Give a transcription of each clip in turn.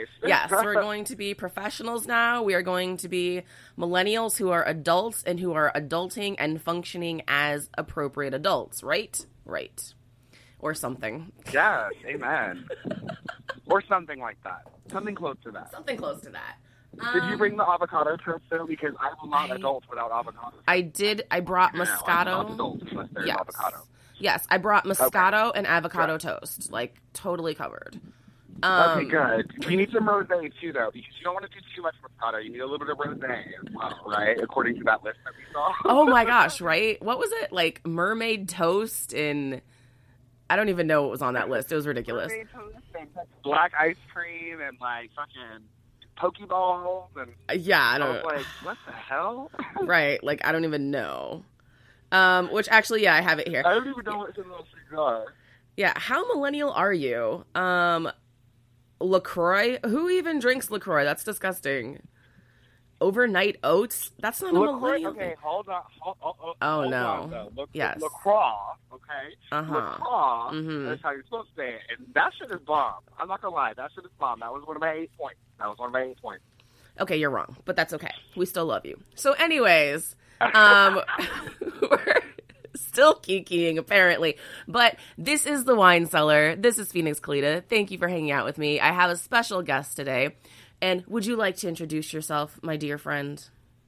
Yes, we're going to be professionals now. We are going to be millennials who are adults and who are adulting and functioning as appropriate adults, right? Right. Or something. Yes, amen. Or something like that. Something close to that. Something close to that. Did you bring the avocado toast, though? Because I will not adult without avocado. I did. I brought Moscato. I'm not adult unless there's avocado. Yes, I brought Moscato and avocado toast. Like, totally covered. Okay, good. You need some rosé, too, though, because you don't want to do too much Moscato. You need a little bit of rosé as well, right? According to that list that we saw. Oh, my gosh, right? What was it? Like, mermaid toast and... I don't even know what was on that list. It was ridiculous. Mermaid toast and black ice cream and, like, fucking... Pokeballs and I was like, what the hell? Right, like I don't even know. Which actually, I have it here. I don't even know what some of those things are. Yeah, how millennial are you? LaCroix? Who even drinks LaCroix? That's disgusting. Overnight oats? That's not a millennial. Okay, hold on. Hold no. On, yes. LaCroix, okay? LaCroix. Mm-hmm. That's how you're supposed to say it. And that shit is bomb. I'm not going to lie. That shit is bomb. That was one of my 8 points. Okay, you're wrong, but that's okay. We still love you. So anyways, we're still kikiing apparently, but this is the Wine Cellar. This is Phoenix Kalita. Thank you for hanging out with me. I have a special guest today. And would you like to introduce yourself, my dear friend?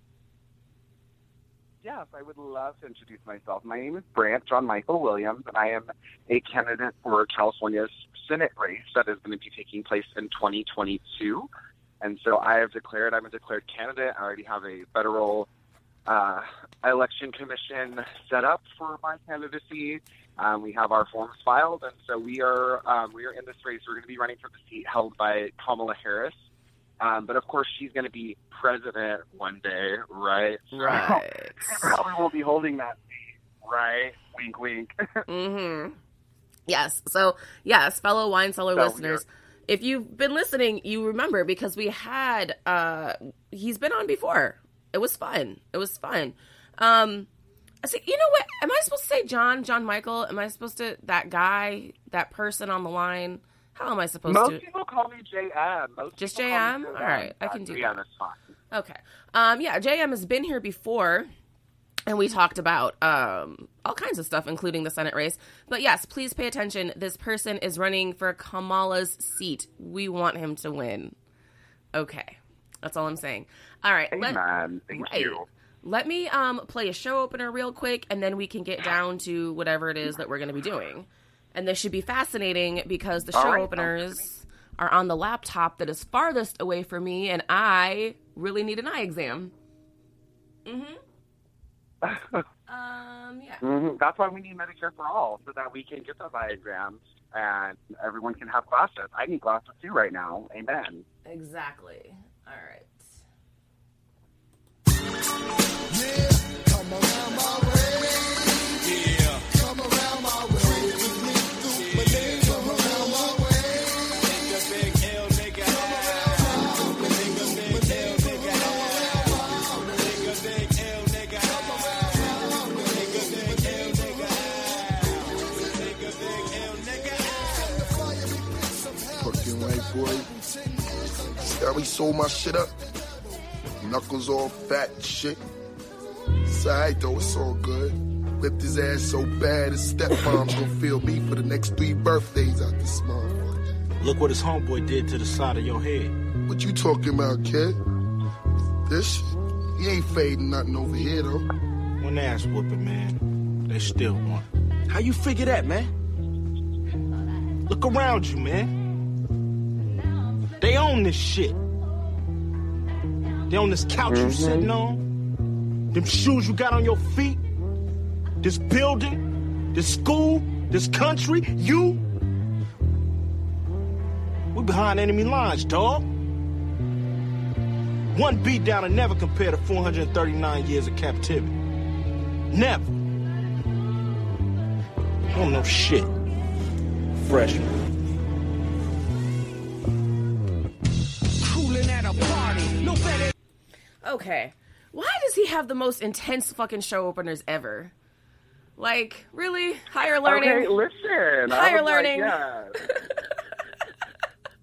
Yes, I would love to introduce myself. My name is Brant John Michael Williams, and I am a candidate for California's Senate race that is going to be taking place in 2022. And so I'm a declared candidate. I already have a federal election commission set up for my candidacy. We have our forms filed, and so we are in this race. We're going to be running for the seat held by Kamala Harris. But of course, she's going to be president one day, right? Right. She probably will be holding that seat, right? Wink, wink. Mm-hmm. Yes. So, yes, fellow Wine Cellar listeners, if you've been listening, you remember because we had, he's been on before. It was fun. I said, you know what? Am I supposed to say John Michael? Am I supposed to, that guy, that person on the line? How am I supposed to? Most people call me JM. Just JM? All right, I can do that. Yeah, that's fine. Okay. JM has been here before, and we talked about all kinds of stuff, including the Senate race. But yes, please pay attention. This person is running for Kamala's seat. We want him to win. Okay. That's all I'm saying. All right. Thank you. Let me play a show opener real quick, and then we can get down to whatever it is that we're going to be doing. And this should be fascinating because the show openers are on the laptop that is farthest away from me, and I really need an eye exam. Mm-hmm. Mm-hmm. That's why we need Medicare for All, so that we can get those eye exams and everyone can have glasses. I need glasses too right now. Amen. Exactly. All right. Yeah, come around my way. Yeah, come around my way. Yeah, we sold my shit up. Knuckles all fat and shit. It's alright though, it's all good. Whipped his ass so bad his stepmom's gonna feel me for the next 3 birthdays out this motherfucker. Look what his homeboy did to the side of your head. What you talking about, kid? This shit? He ain't fading nothing over here though. One ass whooping, man. They still want. How you figure that, man? Look around you, man. They own this shit. They own this couch you sitting on. Them shoes you got on your feet. This building. This school. This country. You. We're behind enemy lines, dawg. One beat down and never compare to 439 years of captivity. Never. Don't know shit. Freshman. Okay. Why does he have the most intense fucking show openers ever? Like, really? Higher learning? Okay, listen. Higher learning? Like, yeah.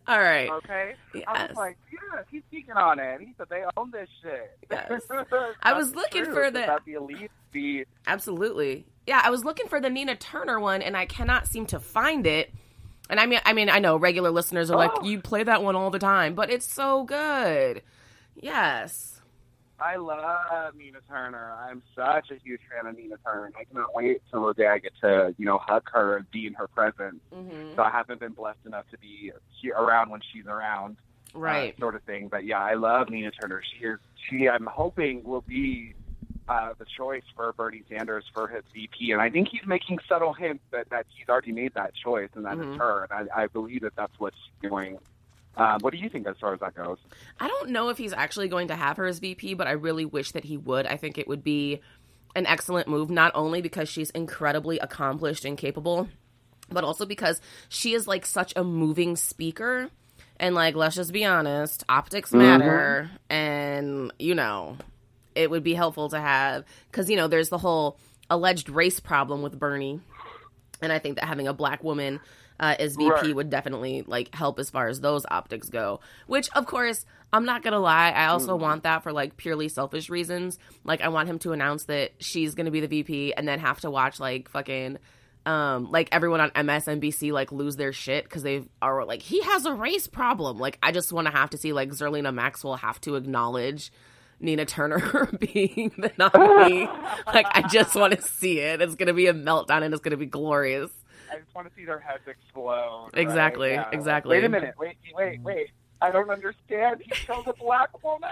All right. Okay? I Yes. was like, yeah, he's speaking on it. He said they own this shit. Yes. I was That's looking true. for Should the- that be elite speed? Absolutely. Yeah, I was looking for the Nina Turner one, and I cannot seem to find it. And I mean, I know regular listeners are like, you play that one all the time, but it's so good. Yes. I love Nina Turner. I'm such a huge fan of Nina Turner. I cannot wait till the day I get to, hug her and be in her presence. Mm-hmm. So I haven't been blessed enough to be around when she's around, Right. sort of thing. But yeah, I love Nina Turner. She I'm hoping will be the choice for Bernie Sanders for his VP. And I think he's making subtle hints that he's already made that choice, and that Mm-hmm. is her. And I believe that that's what's going. What do you think as far as that goes? I don't know if he's actually going to have her as VP, but I really wish that he would. I think it would be an excellent move, not only because she's incredibly accomplished and capable, but also because she is like such a moving speaker. And like, let's just be honest, optics matter. And, it would be helpful to have, because, there's the whole alleged race problem with Bernie. And I think that having a black woman as VP Right. would definitely like help as far as those optics go. Which, of course, I'm not gonna lie, I also want that for like purely selfish reasons. Like, I want him to announce that she's gonna be the VP, and then have to watch like fucking like everyone on MSNBC like lose their shit because they are like, he has a race problem. Like, I just want to have to see like Zerlina Maxwell have to acknowledge Nina Turner being the nominee. Like, I just want to see it. It's gonna be a meltdown, and it's gonna be glorious. I just want to see their heads explode. Exactly, right? Yeah. exactly. Wait a minute. Wait. I don't understand. He killed a black woman.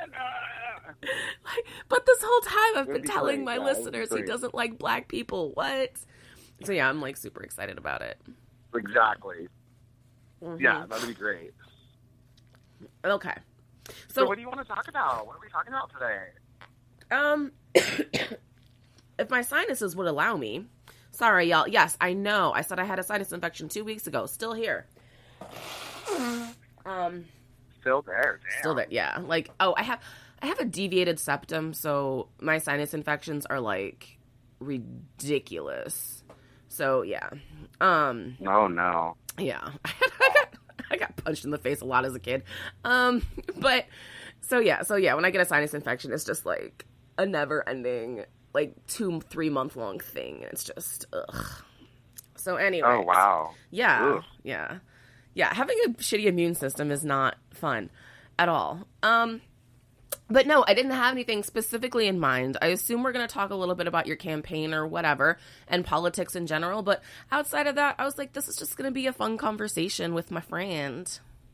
But this whole time I've It'd been be telling great, my yeah, it'd be listeners he great. doesn't like black people. What? So yeah, I'm like super excited about it. Exactly. Mhm. Yeah, that'd be great. Okay. So So, what do you want to talk about? What are we talking about today? if my sinuses would allow me, sorry y'all. Yes, I know. I said I had a sinus infection 2 weeks ago. Still here. Still there. Damn. Still there. Yeah. Like, I have a deviated septum, so my sinus infections are like ridiculous. So yeah. Oh no. Yeah. I got punched in the face a lot as a kid. But so yeah, when I get a sinus infection, it's just like a never ending, like 2-3 month long thing. It's just ugh. So anyway. Oh wow. Yeah. Ugh. Yeah. Having a shitty immune system is not fun at all. But no, I didn't have anything specifically in mind. I assume we're going to talk a little bit about your campaign or whatever, and politics in general. But outside of that, I was like, this is just going to be a fun conversation with my friend.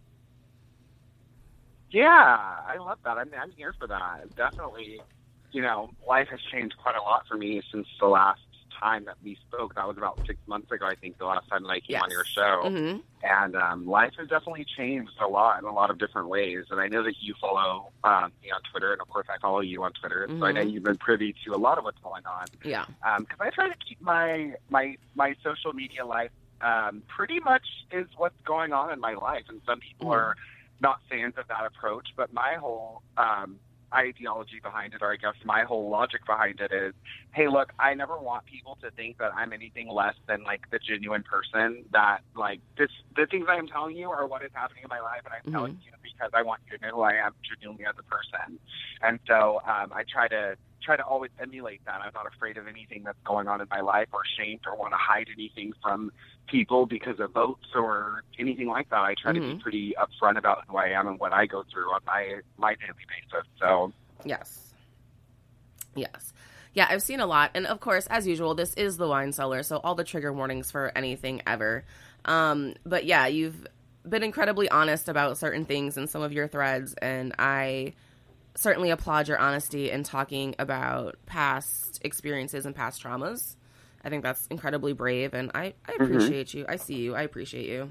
Yeah, I love that. I'm here for that. Definitely, life has changed quite a lot for me since the last time that we spoke. That was about 6 months ago, I think, the last time that I came on your show. Mm-hmm. And life has definitely changed a lot in a lot of different ways. And I know that you follow me on Twitter, and of course I follow you on Twitter. So I know you've been privy to a lot of what's going on. Yeah. Because I try to keep my social media life pretty much is what's going on in my life. And some people are not fans of that approach, but my whole ideology behind it, or I guess my whole logic behind it is, hey, look, I never want people to think that I'm anything less than like the genuine person that like the things I am telling you are what is happening in my life, and I'm telling you because I want you to know who I am genuinely as a person. And so I try to always emulate that. I'm not afraid of anything that's going on in my life, or ashamed, or want to hide anything from people because of votes or anything like that. I try to be pretty upfront about who I am and what I go through on my daily basis. So Yes. Yeah, I've seen a lot. And of course, as usual, this is the wine cellar, so all the trigger warnings for anything ever. But yeah, you've been incredibly honest about certain things in some of your threads, and I certainly applaud your honesty in talking about past experiences and past traumas. I think that's incredibly brave, and I appreciate you. I see you. I appreciate you.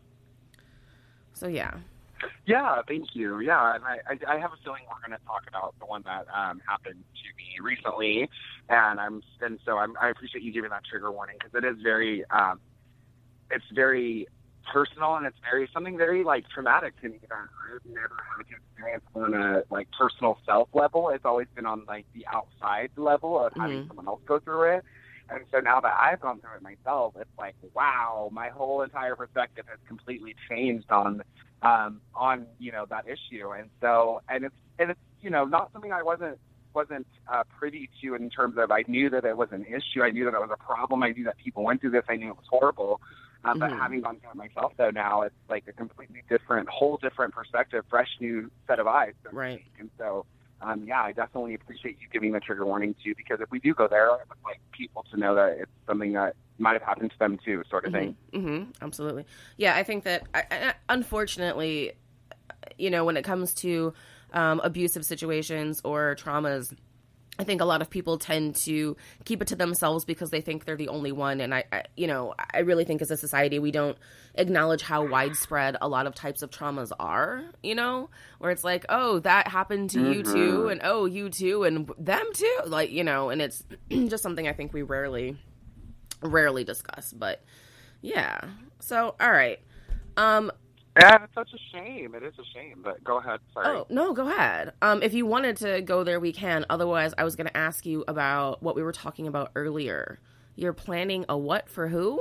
So yeah. yeah, thank you. Yeah, and I have a feeling we're going to talk about the one that happened to me recently, and I appreciate you giving that trigger warning, because it is very it's very personal, and it's something very like traumatic to me that I've never had to experience on a like personal self level. It's always been on like the outside level of having someone else go through it. And so now that I've gone through it myself, it's like, wow, my whole entire perspective has completely changed on on, you know, that issue. And so, and it's, you know, not something I wasn't privy to in terms of, I knew that it was an issue. I knew that it was a problem. I knew that people went through this. I knew it was horrible. But having gone through it myself, though, now it's like a completely whole different perspective, fresh new set of eyes. So Right. And so, yeah, I definitely appreciate you giving the trigger warning too, because if we do go there, I would like people to know that it's something that might have happened to them too, sort of thing. Absolutely. Yeah, I think that, unfortunately, you know, when it comes to abusive situations or traumas, I think a lot of people tend to keep it to themselves because they think they're the only one. And I really think as a society, we don't acknowledge how widespread a lot of types of traumas are, you know, where it's like, oh, that happened to you too. And oh, you too. And them too. Like, you know, and it's just something I think we rarely discuss, but yeah. So, all right. Yeah, it's such a shame. It is a shame, but go ahead. Sorry. Oh, no, go ahead. If you wanted to go there, we can. Otherwise, I was going to ask you about what we were talking about earlier. You're planning a what for who?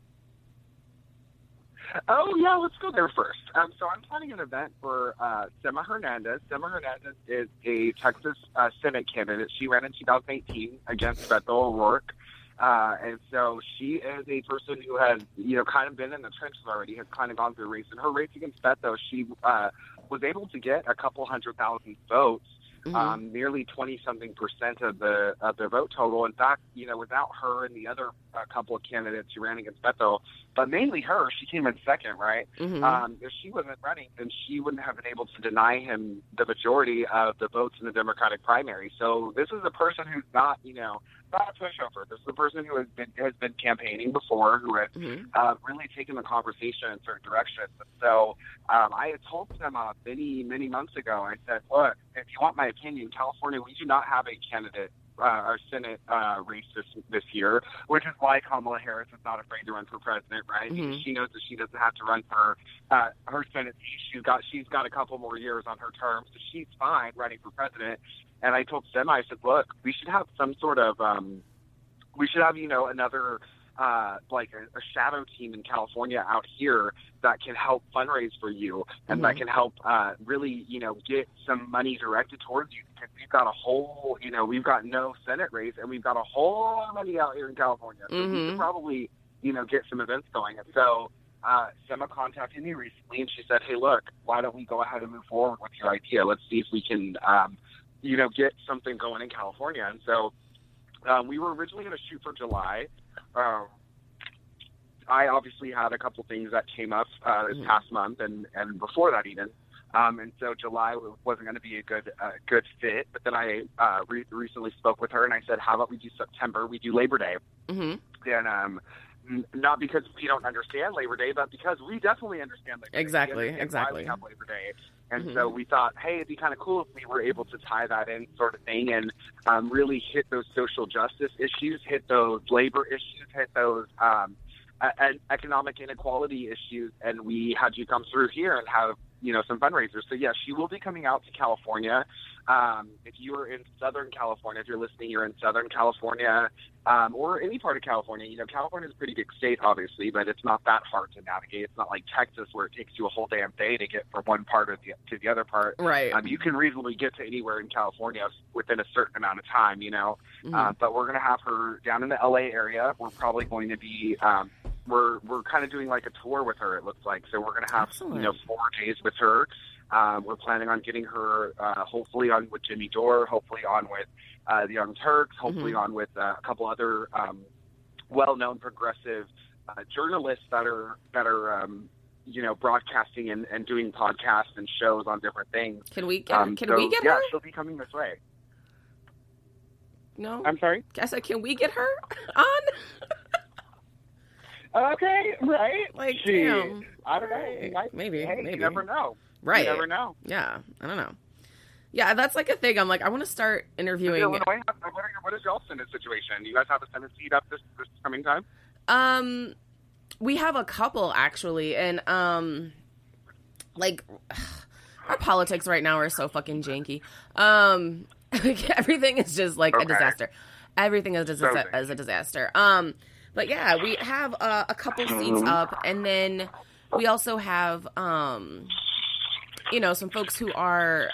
Oh, yeah, let's go there first. So I'm planning an event for Sema Hernandez. Sema Hernandez is a Texas Senate candidate. She ran in 2018 against Beto O'Rourke. And so she is a person who has, you know, kind of been in the trenches already, has kind of gone through a race. In her race against Beto, she was able to get a couple 100,000 votes, nearly 20-something% of the vote total. In fact, you know, without her and the other couple of candidates who ran against Beto, but mainly her, she came in second, right? If she wasn't running, then she wouldn't have been able to deny him the majority of the votes in the Democratic primary. So this is a person who's not, you know, not a pushover. This is a person who has been campaigning before, who has really taken the conversation in certain directions. And so I had told them many months ago, I said, look, if you want my opinion, California, we do not have a candidate our Senate race this year, which is why Kamala Harris is not afraid to run for president, right? Because she knows that she doesn't have to run for her Senate seat. She's got a couple more years on her term, so she's fine running for president. And I told Sema, I said, look, we should have some sort of, you know, another, like a shadow team in California out here that can help fundraise for you and that can help really, you know, get some money directed towards you. Because we've got a whole, you know, we've got no Senate race and we've got a whole lot of money out here in California. So we could probably, you know, get some events going. And so Sema contacted me recently and she said, hey, look, why don't we go ahead and move forward with your idea? Let's see if we can, you know, get something going in California. And so we were originally going to shoot for July. I obviously had a couple things that came up this past month and before that even. And so July wasn't going to be a good fit. But then I recently spoke with her and I said, how about we do September? We do Labor Day. And not because we don't understand Labor Day, but because we definitely understand Labor Day. Exactly. Why we have Labor Day. And so we thought, hey, it'd be kind of cool if we were able to tie that in sort of thing and really hit those social justice issues, hit those labor issues, hit those economic inequality issues. And we had you come through here and have, you know, some fundraisers. So, yeah, she will be coming out to California. If you are in Southern California, if you're listening, you're in Southern California or any part of California. You know, California is a pretty big state, obviously, but it's not that hard to navigate. It's not like Texas where it takes you a whole damn day to get from one part to the other part. Right. You can reasonably get to anywhere in California within a certain amount of time, you know. But we're going to have her down in the L.A. area. We're probably going to be we're kind of doing like a tour with her, it looks like. So we're going to have, you know, 4 days with her. We're planning on getting her hopefully on with Jimmy Dore, hopefully on with the Young Turks, hopefully on with a couple other well-known progressive journalists that are you know, broadcasting and doing podcasts and shows on different things. Can we get her? Yeah, she'll be coming this way. No, I'm sorry. I said, can we get her on? Okay, right? Like, Gee, damn. I don't know. Maybe. You never know. Right. You never know. Yeah, I don't know. Yeah, that's like a thing. I'm like, I want to start interviewing. Illinois, what is y'all's Senate situation? Do you guys have a Senate seat up this coming time? We have a couple actually, and like our politics right now are so fucking janky. Everything is just like a disaster. Everything is a disaster. But yeah, we have a couple seats up, and then we also have, you know, some folks who are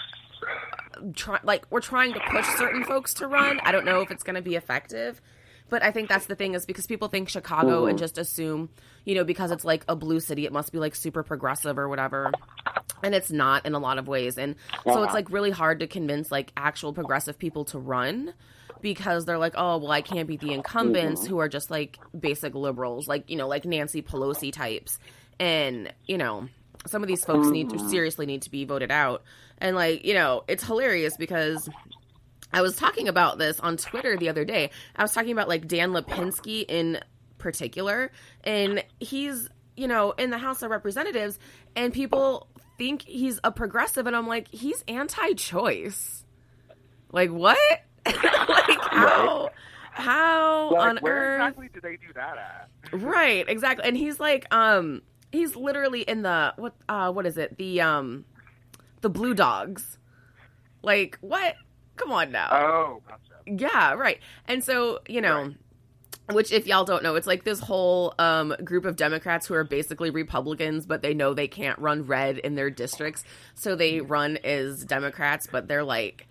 we're trying to push certain folks to run. I don't know if it's going to be effective, but I think that's the thing, is because people think Chicago and just assume, you know, because it's like a blue city, it must be like super progressive or whatever. And it's not in a lot of ways. And so it's like really hard to convince like actual progressive people to run, because they're like, oh, well, I can't beat the incumbents who are just like basic liberals, like, you know, like Nancy Pelosi types. And, you know, some of these folks seriously need to be voted out. And like, you know, it's hilarious because I was talking about this on Twitter the other day. I was talking about like Dan Lipinski in particular, and he's, you know, in the House of Representatives, and people think he's a progressive, and I'm like, he's anti-choice. Like, what? Like, how like, on where earth? exactly do they do that at? Right, exactly. And he's like, he's literally in the what is it? The Blue Dogs. Like, what? Come on now. Oh, gotcha. Yeah, right. And so, you know, which if y'all don't know, it's like this whole group of Democrats who are basically Republicans, but they know they can't run red in their districts. So they run as Democrats, but they're like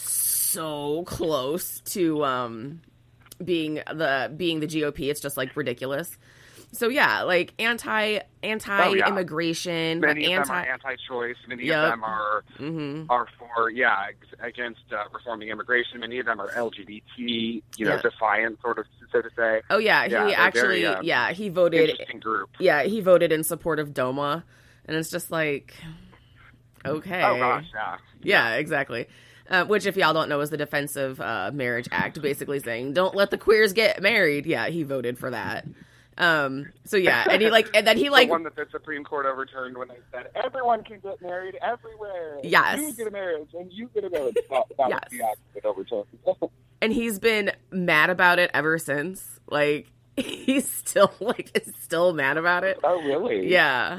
so close to being the GOP. It's just like ridiculous. So yeah, like anti-immigration, Many of them are anti-choice. Many of them are for against reforming immigration. Many of them are LGBT, defiant, sort of, so to say. Oh yeah, he actually he voted. Interesting group. Yeah, he voted in support of DOMA, and it's just like, okay. Oh gosh, yeah, exactly. Which, if y'all don't know, is the Defense of Marriage Act, basically saying don't let the queers get married. Yeah, he voted for that. So yeah, and then he the one that the Supreme Court overturned when they said everyone can get married everywhere. Yes. You get a marriage and you get a marriage. That was the act that overturned. And he's been mad about it ever since. Like, he's still mad about it. Oh really? Yeah.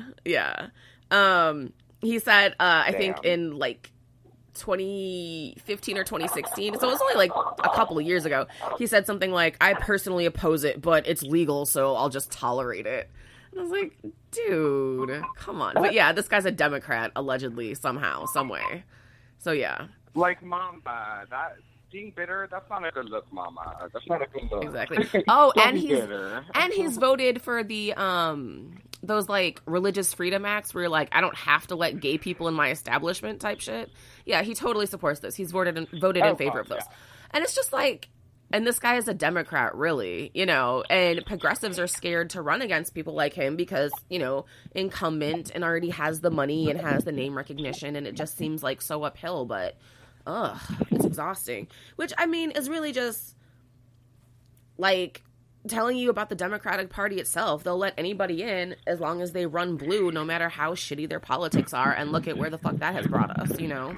He said, I think in like 2015 or 2016, so it was only like a couple of years ago, he said something like, I personally oppose it, but it's legal, so I'll just tolerate it. And I was like, dude, come on. But yeah, this guy's a Democrat, allegedly, somehow, some way. So yeah. Like, Mamba, that being bitter, that's not a good look, Mama. That's not a good look. Exactly. Oh, and he's voted for the those like religious freedom acts where you're like, I don't have to let gay people in my establishment type shit. Yeah, he totally supports this. He's voted in favor of those. Yeah. And it's just like, and this guy is a Democrat, really, and progressives are scared to run against people like him because, incumbent and already has the money and has the name recognition, and it just seems like so uphill, but it's exhausting. Which, I mean, is really just like telling you about the Democratic Party itself. They'll let anybody in as long as they run blue, no matter how shitty their politics are, and look at where the fuck that has brought us,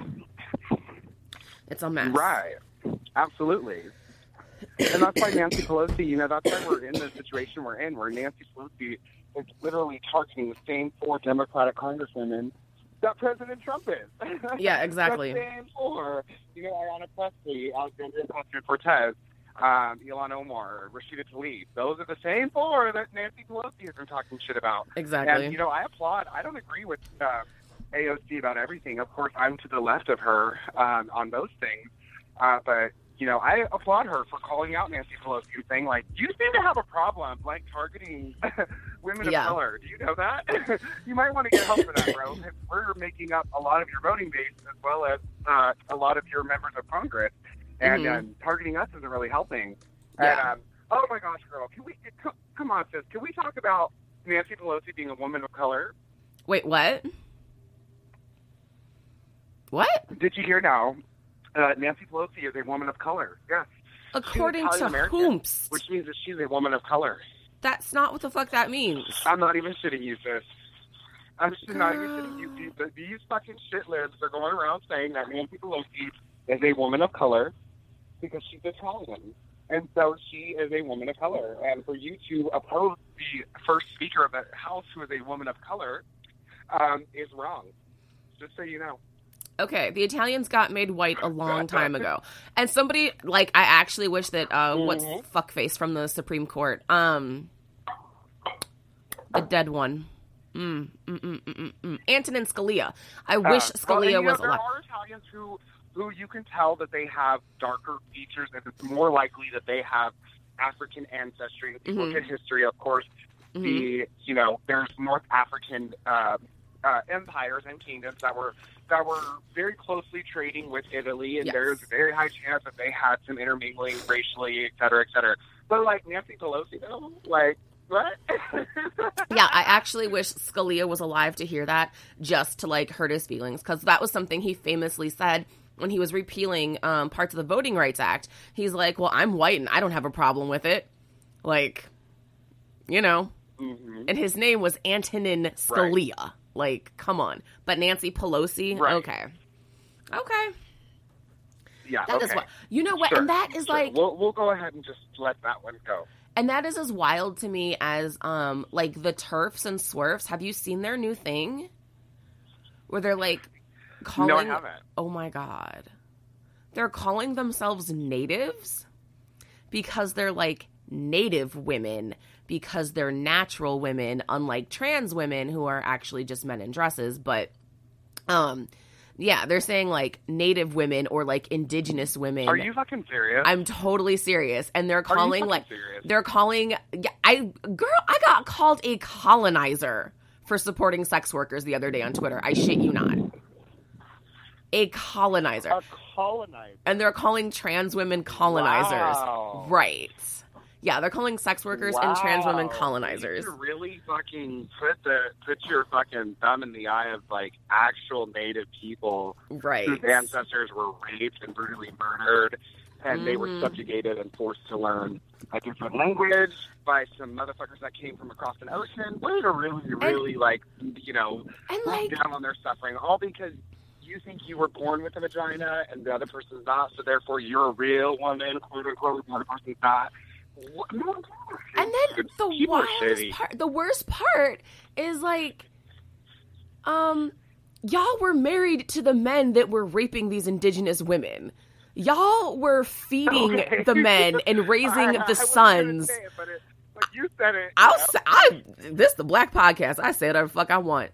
It's a mess. Right. Absolutely. And that's why Nancy Pelosi, that's why we're in the situation we're in, where Nancy Pelosi is literally targeting the same 4 Democratic congresswomen that President Trump is. Yeah, exactly. The same 4. Ayanna Pressley, Alexandria Ocasio-Cortez, Ilhan Omar, Rashida Tlaib. Those are the same 4 that Nancy Pelosi has been talking shit about. Exactly. And, I applaud. I don't agree with AOC about everything. Of course, I'm to the left of her on those things. But, I applaud her for calling out Nancy Pelosi and saying, like, you seem to have a problem, like, targeting women of color. Do you know that? You might want to get help for that, bro. Because we're making up a lot of your voting base as well as a lot of your members of Congress. And targeting us isn't really helping. Yeah. And, oh my gosh, girl, come on, sis. Can we talk about Nancy Pelosi being a woman of color? Wait, what? What? Did you hear now? Nancy Pelosi is a woman of color. Yes. According to whomst? Which means that she's a woman of color. That's not what the fuck that means. I'm not even shitting you, sis. I'm just not even shitting you. These fucking shit libs are going around saying that Nancy Pelosi is a woman of color because she's Italian. And so she is a woman of color. And for you to oppose the first speaker of the House who is a woman of color is wrong. Just so you know. Okay, the Italians got made white a long time ago. And somebody, I actually wish that, what's fuckface from the Supreme Court? The dead one. Antonin Scalia. I wish Scalia was there alive. are Italians who you can tell that they have darker features, and it's more likely that they have African ancestry. If you look at history, of course, there's North African empires and kingdoms that were very closely trading with Italy, and there's a very high chance that they had some intermingling racially, et cetera, et cetera. But like Nancy Pelosi, though, like what? Yeah, I actually wish Scalia was alive to hear that, just to like hurt his feelings, because that was something he famously said when he was repealing parts of the Voting Rights Act. He's like, well, I'm white and I don't have a problem with it. Like, you know. And his name was Antonin Scalia. Right. Like, come on. But Nancy Pelosi? Right. Okay. Yeah, that is what, you know what? Sure. And that is like... We'll go ahead and just let that one go. And that is as wild to me as, like, the TERFs and SWERFs. Have you seen their new thing? Where they're, like, calling... No, I haven't. Oh, my God. They're calling themselves natives because they're, like, native women, because they're natural women, unlike trans women who are actually just men in dresses. But, yeah, they're saying, like, native women or, like, indigenous women. Are you fucking serious? I'm totally serious. And they're calling, like, serious? They're calling, I got called a colonizer for supporting sex workers the other day on Twitter. I shit you not. A colonizer. A colonizer. And they're calling trans women colonizers. Wow. Right. Yeah, they're calling sex workers and trans women colonizers. You really fucking put your fucking thumb in the eye of, like, actual native people whose ancestors were raped and brutally murdered, and they were subjugated and forced to learn a different language by some motherfuckers that came from across an ocean. Way to really, like, you know, look down on their suffering, all because you think you were born with a vagina and the other person's not, so therefore you're a real woman, quote unquote, the other person's not. And then the worst part is, like, y'all were married to the men that were raping these indigenous women. Y'all were feeding the men and raising the sons. But you said it. This is the Black Podcast. I say whatever the fuck I want.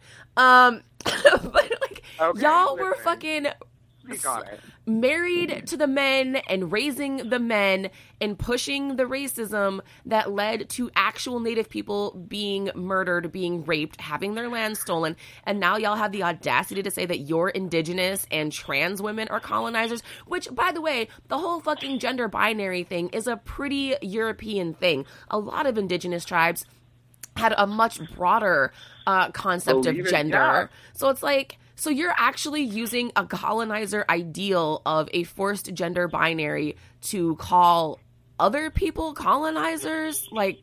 But, like, y'all were fucking married to the men and raising the men and pushing the racism that led to actual native people being murdered, being raped, having their land stolen. And now y'all have the audacity to say that you're indigenous and trans women are colonizers, which, by the way, the whole fucking gender binary thing is a pretty European thing. A lot of indigenous tribes had a much broader concept of gender. Yeah. So it's like, so you're actually using a colonizer ideal of a forced gender binary to call other people colonizers? Like,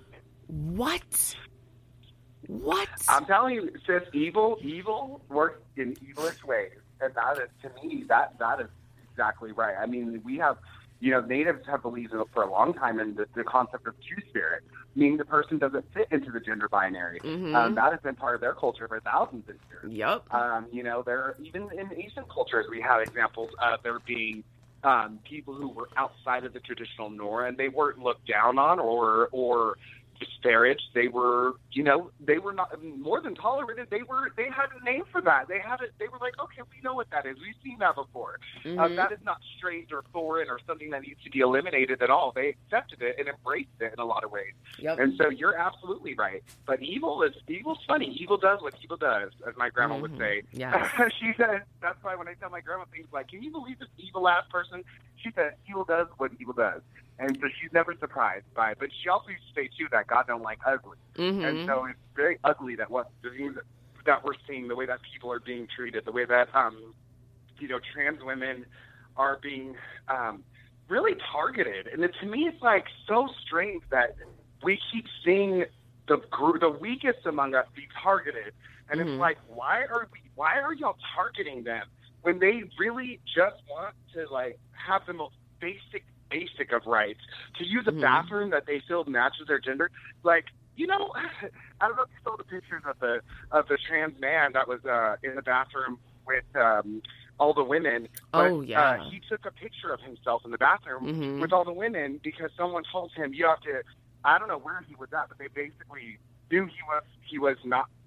what? What? I'm telling you, sis, evil works in evilest ways. And that is, to me, that is exactly right. I mean, we have, you know, natives have believed for a long time in the concept of two-spirit, meaning the person doesn't fit into the gender binary. That has been part of their culture for thousands of years. Yep. You know, even in Asian cultures, we have examples of there being people who were outside of the traditional norm, and they weren't looked down on or disparaged. They were, you know, they were not more than tolerated. They had a name for that. They were like, okay, we know what that is. We've seen that before. That is not strange or foreign or something that needs to be eliminated at all. They accepted it and embraced it in a lot of ways. Yep. And so you're absolutely right. But evil's funny. Evil does what evil does, as my grandma would say. Yeah. She said, that's why when I tell my grandma things like, can you believe this evil ass person? She said, evil does what evil does. And so she's never surprised by it. But she also used to say, too, that God don't like ugly. And so it's very ugly that the things that we're seeing, the way that people are being treated, the way that, you know, trans women are being really targeted. And to me, it's, like, so strange that we keep seeing the weakest among us be targeted. And it's like, why are y'all targeting them when they really just want to, like, have the most basic of rights, to use a bathroom that they feel matches their gender? Like, you know, I don't know if you saw the pictures of the trans man that was in the bathroom with all the women. But, he took a picture of himself in the bathroom with all the women because someone told him, you have to, I don't know where he was at, but they basically knew he was not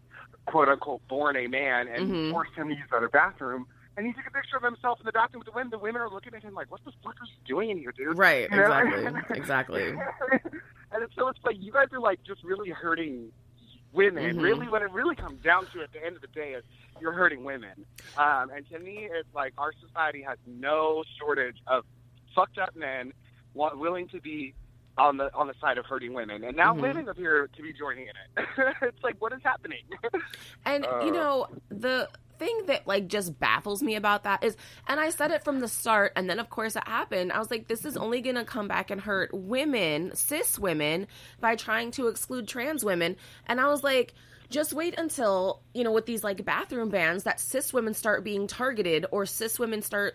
quote unquote born a man and Mm-hmm. forced him to use the other bathroom. And he took a picture of himself in the bathroom with the women. The women are looking at him like, what the fuck are you doing in here, dude? Right, You know? exactly. And so it's like, you guys are like just really hurting women. Mm-hmm. Really, what it really comes down to at the end of the day is you're hurting women. And to me, it's like our society has no shortage of fucked up men willing to be on the side of hurting women. And now Mm-hmm. women appear to be joining in it. It's like, what is happening? And, the thing that, like, just baffles me about that is, and I said it from the start, and then, of course, it happened. I was like, this is only going to come back and hurt women, cis women, by trying to exclude trans women. And I was like, just wait until, with these, like, bathroom bans, that cis women start being targeted, or cis women start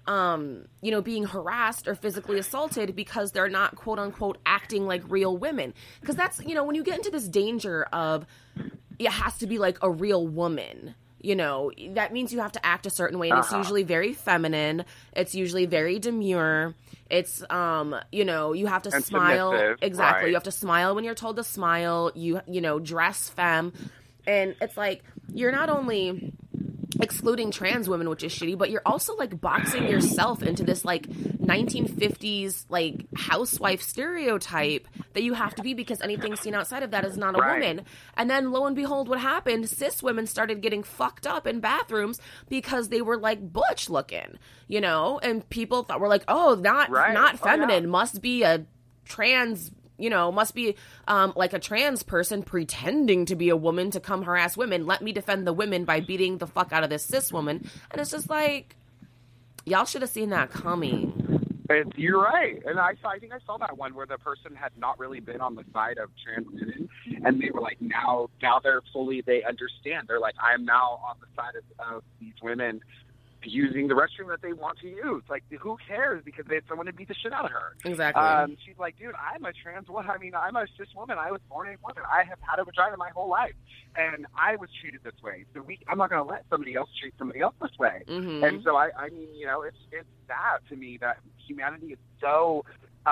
being harassed or physically assaulted because they're not, quote unquote, acting like real women. Because that's, when you get into this danger of it has to be like a real woman, that means you have to act a certain way. And it's usually very feminine. It's usually very demure. It's, you have to And smile. submissive, Exactly. right. You have to smile when you're told to smile. You dress femme. And it's like, you're not only excluding trans women, which is shitty, but you're also like boxing yourself into this like 1950s like housewife stereotype that you have to be because anything seen outside of that is not a Right. woman. And then lo and behold, what happened? Cis women started getting fucked up in bathrooms because they were like butch looking, and people were like, oh, not feminine, yeah. must be a trans, must be like a trans person pretending to be a woman to come harass women. Let me defend the women by beating the fuck out of this cis woman. And it's just like, y'all should have seen that coming. You're right. And I think I saw that one where the person had not really been on the side of trans women, and they were like, now they understand. They're like, I'm now on the side of these women using the restroom that they want to use. Like, who cares? Because they had someone to beat the shit out of her. Exactly. She's like, dude, I'm a trans woman. I mean, I'm a cis woman. I was born a woman. I have had a vagina my whole life, and I was treated this way. So I'm not going to let somebody else treat somebody else this way. Mm-hmm. And so I mean, it's sad to me that humanity is so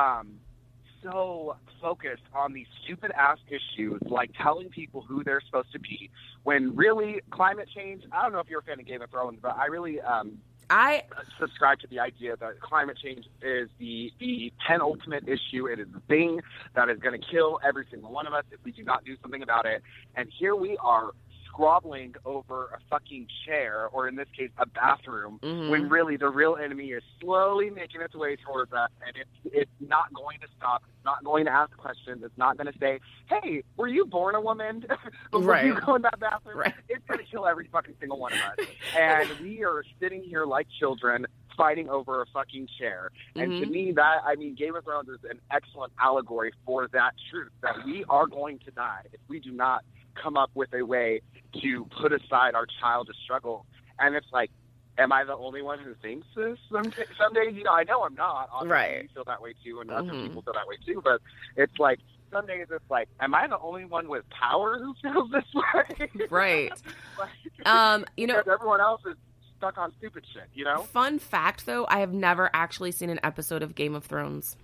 focused on these stupid ass issues, like telling people who they're supposed to be, when really climate change, I don't know if you're a fan of Game of Thrones, but I really I subscribe to the idea that climate change is the penultimate issue. It is the thing that is going to kill every single one of us if we do not do something about it. And here we are squabbling over a fucking chair, or in this case, a bathroom, when really the real enemy is slowly making its way towards us, and it's not going to stop. It's not going to ask questions. It's not going to say, hey, were you born a woman before you go in that bathroom? Right. It's going to kill every fucking single one of us. And we are sitting here like children fighting over a fucking chair. And to me, Game of Thrones is an excellent allegory for that truth, that we are going to die if we do not come up with a way to put aside our childish struggle. And it's like, am I the only one who thinks this? Some days, I know I'm not. Obviously, Right. you feel that way too, and other people feel that way too. But it's like, some days it's like, am I the only one with power who feels this way? Right. Because everyone else is stuck on stupid shit, Fun fact, though, I have never actually seen an episode of Game of Thrones.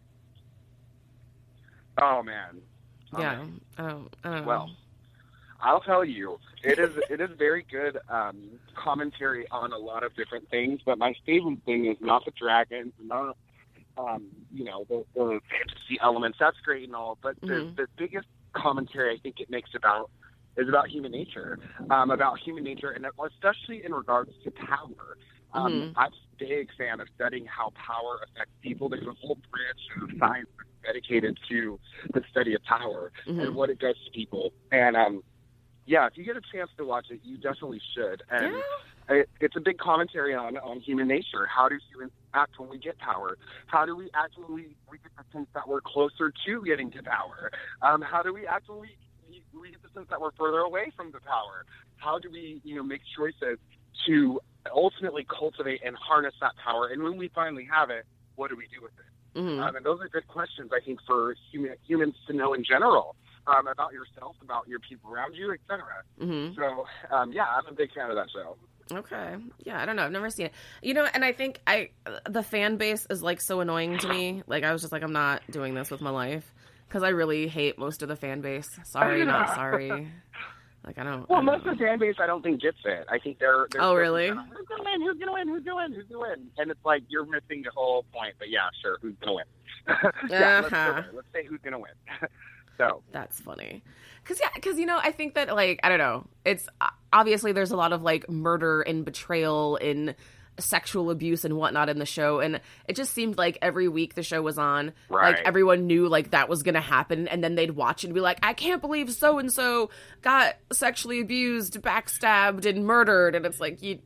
Oh, man. Yeah. Well, I'll tell you, it is very good commentary on a lot of different things, but my favorite thing is not the dragons, not the fantasy elements. That's great and all, but the biggest commentary I think it makes is about human nature, and especially in regards to power. I'm a big fan of studying how power affects people. There's a whole branch of science dedicated to the study of power and what it does to people. And if you get a chance to watch it, you definitely should. And it's a big commentary on human nature. How do humans act when we get power? How do we act when we get the sense that we're closer to getting to power? How do we act when we get the sense that we're further away from the power? How do we, make choices to ultimately cultivate and harness that power? And when we finally have it, what do we do with it? And those are good questions, I think, for humans to know in general, about yourself, about your people around you, etc. So, I'm a big fan of that show. Okay. Yeah, I don't know. I've never seen it. And I think the fan base is, like, so annoying to me. Like, I was just like, I'm not doing this with my life. Because I really hate most of the fan base. Sorry, not sorry. Like, I don't. Well, I don't most know. of the fan base, I don't think gets it. I think they're Oh, really? Who's gonna win? Who's gonna win? Who's gonna win? Who's gonna win? And it's like you're missing the whole point. But yeah, sure, who's gonna win? Yeah, let's say who's gonna win. So That's funny. Because I think that, like, I don't know. It's obviously there's a lot of, like, murder and betrayal and sexual abuse and whatnot in the show. And it just seemed like every week the show was on, Right. like, everyone knew, like, that was going to happen. And then they'd watch it and be like, I can't believe so-and-so got sexually abused, backstabbed, and murdered. And it's like, you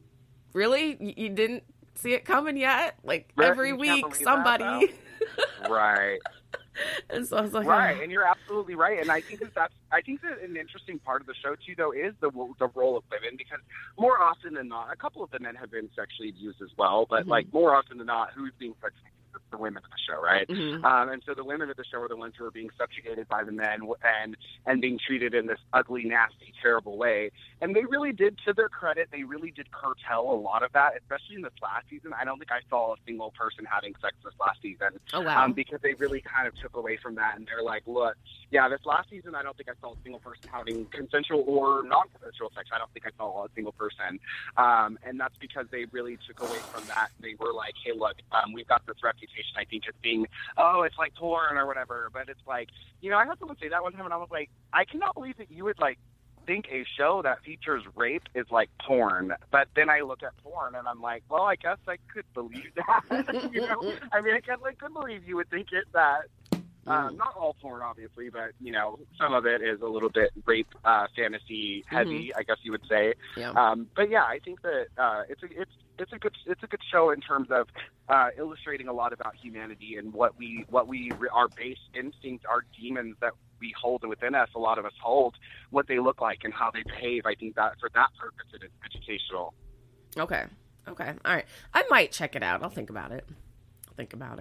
didn't see it coming yet? Like, Right, every you can't week, believe that, somebody. right. And so I was like, Right, oh. and you're absolutely right. And I think that an interesting part of the show too, though, is the role of women, because more often than not, a couple of the men have been sexually abused as well, but like more often than not, who's being sexually abused? The women of the show, right? And so the women of the show are the ones who are being subjugated by the men and being treated in this ugly, nasty, terrible way. And they really did, to their credit, they really did curtail a lot of that, especially in this last season. I don't think I saw a single person having sex this last season. Oh, wow. Because they really kind of took away from that, and they're like, look, yeah, this last season, I don't think I saw a single person having consensual or non-consensual sex. I don't think I saw a single person. And that's because they really took away from that. They were like, hey, look, we've got this reputation, I think, as being, oh, it's like porn or whatever. But it's like, I had someone say that one time, and I was like, I cannot believe that you would, like, think a show that features rape is like porn. But then I look at porn, and I'm like, well, I guess I could believe that. I mean, I guess I could believe you would think it that. Not all porn, obviously, but some of it is a little bit rape fantasy heavy, I guess you would say. Yeah. But yeah, I think that it's a good show in terms of illustrating a lot about humanity and what our base instincts, our demons that we hold within us. A lot of us hold what they look like and how they behave. I think that for that purpose, it is educational. Okay. All right. I might check it out. I'll think about it. Think about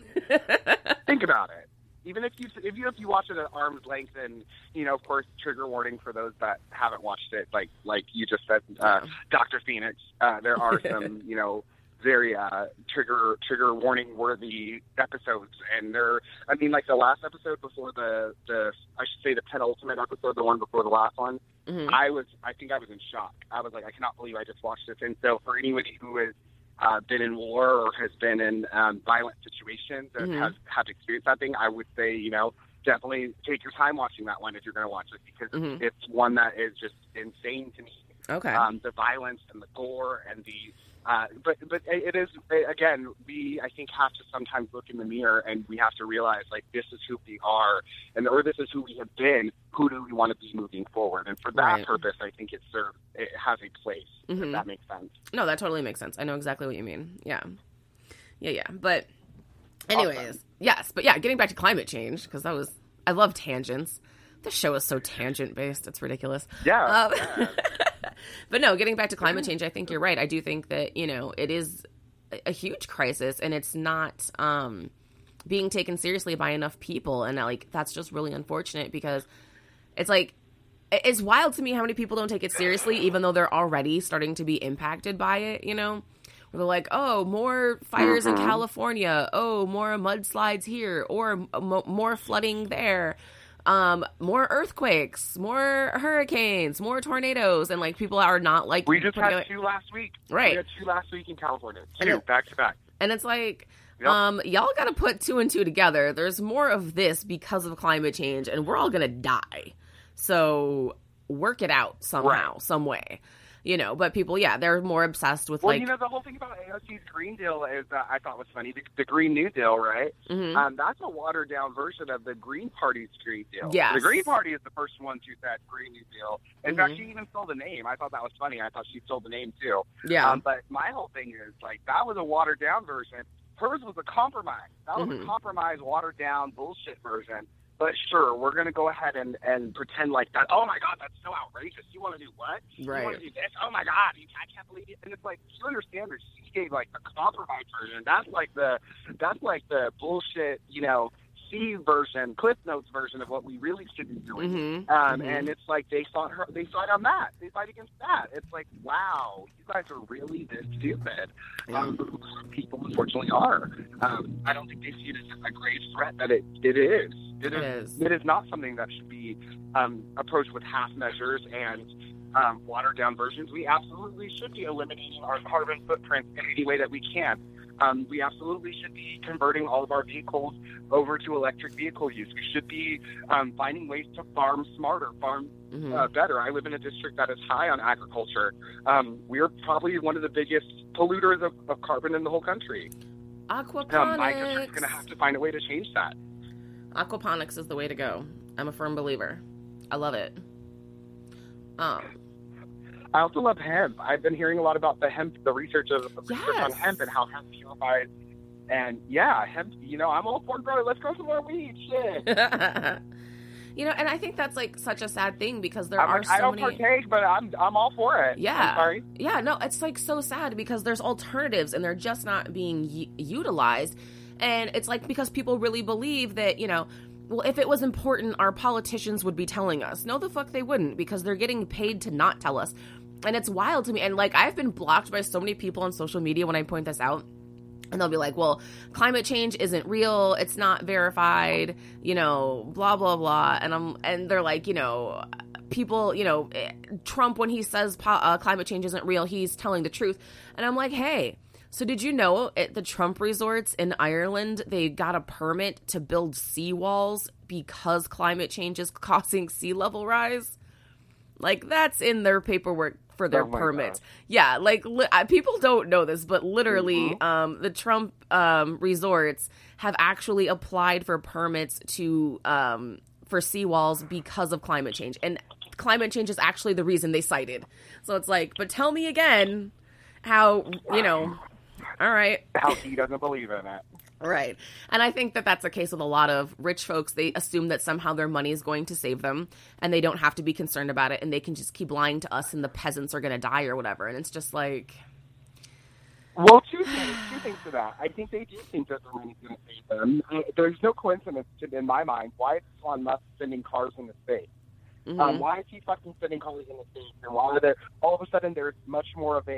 it. Even if you watch it at arm's length, and of course, trigger warning for those that haven't watched it, like you just said, Dr. Phoenix. There are some very trigger warning worthy episodes, and like the last episode before the I should say the penultimate episode, the one before the last one. I think I was in shock. I was like, I cannot believe I just watched this. And so for anybody who is been in war or has been in violent situations and have experienced that thing, I would say, definitely take your time watching that one if you're going to watch it, because it's one that is just insane to me. Okay. The violence and the gore and the but it is, again, we, I think, have to sometimes look in the mirror, and we have to realize, like, this is who we are, or this is who we have been. Who do we want to be moving forward? And for that purpose, I think it has a place, if that makes sense. No, that totally makes sense. I know exactly what you mean. Yeah. But anyways, awesome. Yes. But yeah, getting back to climate change, because I love tangents. This show is so tangent-based. It's ridiculous. Yeah. But no, getting back to climate change, I think you're right. I do think that, it is a huge crisis, and it's not being taken seriously by enough people. And, like, that's just really unfortunate, because it's like, it's wild to me how many people don't take it seriously, even though they're already starting to be impacted by it, Where they're like, oh, more fires in California. Oh, more mudslides here, or more flooding there. More earthquakes, more hurricanes, more tornadoes, and like people are not like. We just had 2 last week. Right. We had 2 last week in California. 2 back to back. And it's like, Yep. y'all got to put 2 and 2 together. There's more of this because of climate change, and we're all gonna die. So work it out somehow, some way. But people, they're more obsessed with the whole thing about AOC's Green Deal is I thought was funny. The Green New Deal, right? That's a watered down version of the Green Party's Green Deal. Yes. The Green Party is the first one to that Green New Deal. In fact, she even stole the name. I thought that was funny. I thought she stole the name too. Yeah. But my whole thing is, like, that was a watered down version. Hers was a compromise. That was a compromise, watered down bullshit version. But sure, we're going to go ahead and pretend like that. Oh, my God, that's so outrageous. You want to do what? Right. You want to do this? Oh, my God, I can't believe it. And it's like, you understand that she gave, like, a compromise version. That's like the bullshit, BBC version, Cliff Notes version of what we really should be doing. And it's like they fight on that. They fight against that. It's like, wow, you guys are really this stupid. People unfortunately are. I don't think they see it as a grave threat that it is. It is not something that should be approached with half measures and watered down versions. We absolutely should be eliminating our carbon footprint in any way that we can. We absolutely should be converting all of our vehicles over to electric vehicle use. We should be finding ways to farm smarter, farm better. I live in a district that is high on agriculture. We're probably one of the biggest polluters of carbon in the whole country. Aquaponics. My district's going to have to find a way to change that. Aquaponics is the way to go. I'm a firm believer. I love it. I also love hemp. I've been hearing a lot about the research on hemp and how hemp purifies. And hemp, I'm all for growing. Let's grow some more weed. Shit. And I think that's like such a sad thing because there are so many. I don't partake, but I'm all for it. Yeah. I'm sorry. Yeah, no, it's like so sad because there's alternatives and they're just not being utilized. And it's like because people really believe that, well, if it was important, our politicians would be telling us. No, the fuck they wouldn't because they're getting paid to not tell us. And it's wild to me. And like, I've been blocked by so many people on social media when I point this out. And they'll be like, well, climate change isn't real. It's not verified, blah, blah, blah. And they're like, people, Trump, when he says climate change isn't real, he's telling the truth. And I'm like, hey, so did you know at the Trump resorts in Ireland, they got a permit to build seawalls because climate change is causing sea level rise? Like, that's in their paperwork for their permits. God. Yeah, like, people don't know this, but literally, the Trump resorts have actually applied for permits to for seawalls because of climate change. And climate change is actually the reason they cited. So it's like, but tell me again how, all right. How he doesn't believe in it. Right. And I think that that's the case with a lot of rich folks. They assume that somehow their money is going to save them and they don't have to be concerned about it and they can just keep lying to us and the peasants are going to die or whatever. And it's just like... Well, two things to that. I think they do think that their money's going to save them. There's no coincidence in my mind why is Elon Musk sending cars into space. Why is he fucking sending cars into space? And why are there, all of a sudden there's much more of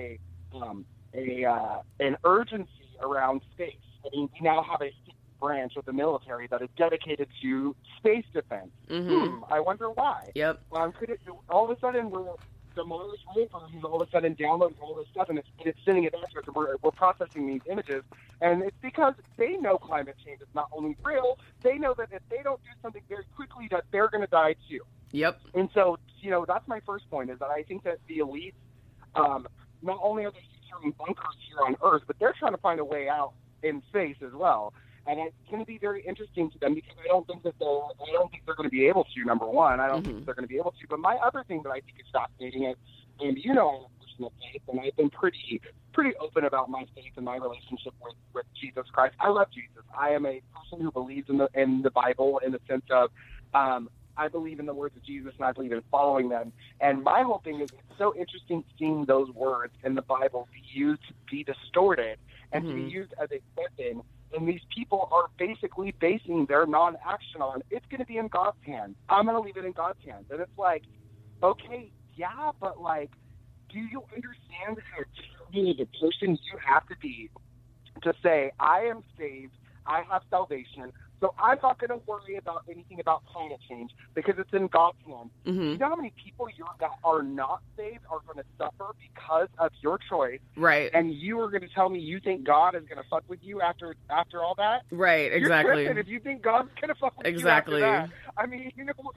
an urgency around space. I mean, we now have a branch of the military that is dedicated to space defense. I wonder why. Yep. All of a sudden, the Mars rover is all of a sudden downloading all this stuff and it's sending it back to us. We're processing these images. And it's because they know climate change is not only real, they know that if they don't do something very quickly, that they're going to die too. Yep. And so, that's my first point, is that I think that the elites, not only are they securing bunkers here on Earth, but they're trying to find a way out in space as well. And it's going to be very interesting to them because I don't think they're going to be able to, number one. I don't think they're going to be able to. But my other thing that I think is fascinating is, and I have a personal faith, and I've been pretty open about my faith and my relationship with Jesus Christ. I love Jesus. I am a person who believes in the Bible in the sense of I believe in the words of Jesus and I believe in following them. And my whole thing is it's so interesting seeing those words in the Bible be used to be distorted and to be used as a weapon. And these people are basically basing their non-action on, it's going to be in God's hands. I'm going to leave it in God's hands. And it's like, okay, yeah, but like, do you understand how terrible of a person you have to be to say, I am saved, I have salvation, so I'm not going to worry about anything about climate change because it's in God's hands. You know how many people that are not saved are going to suffer because of your choice? Right. And you are going to tell me you think God is going to fuck with you after all that? Right, exactly. You're tripping if you think God's going to fuck with you after that. I mean,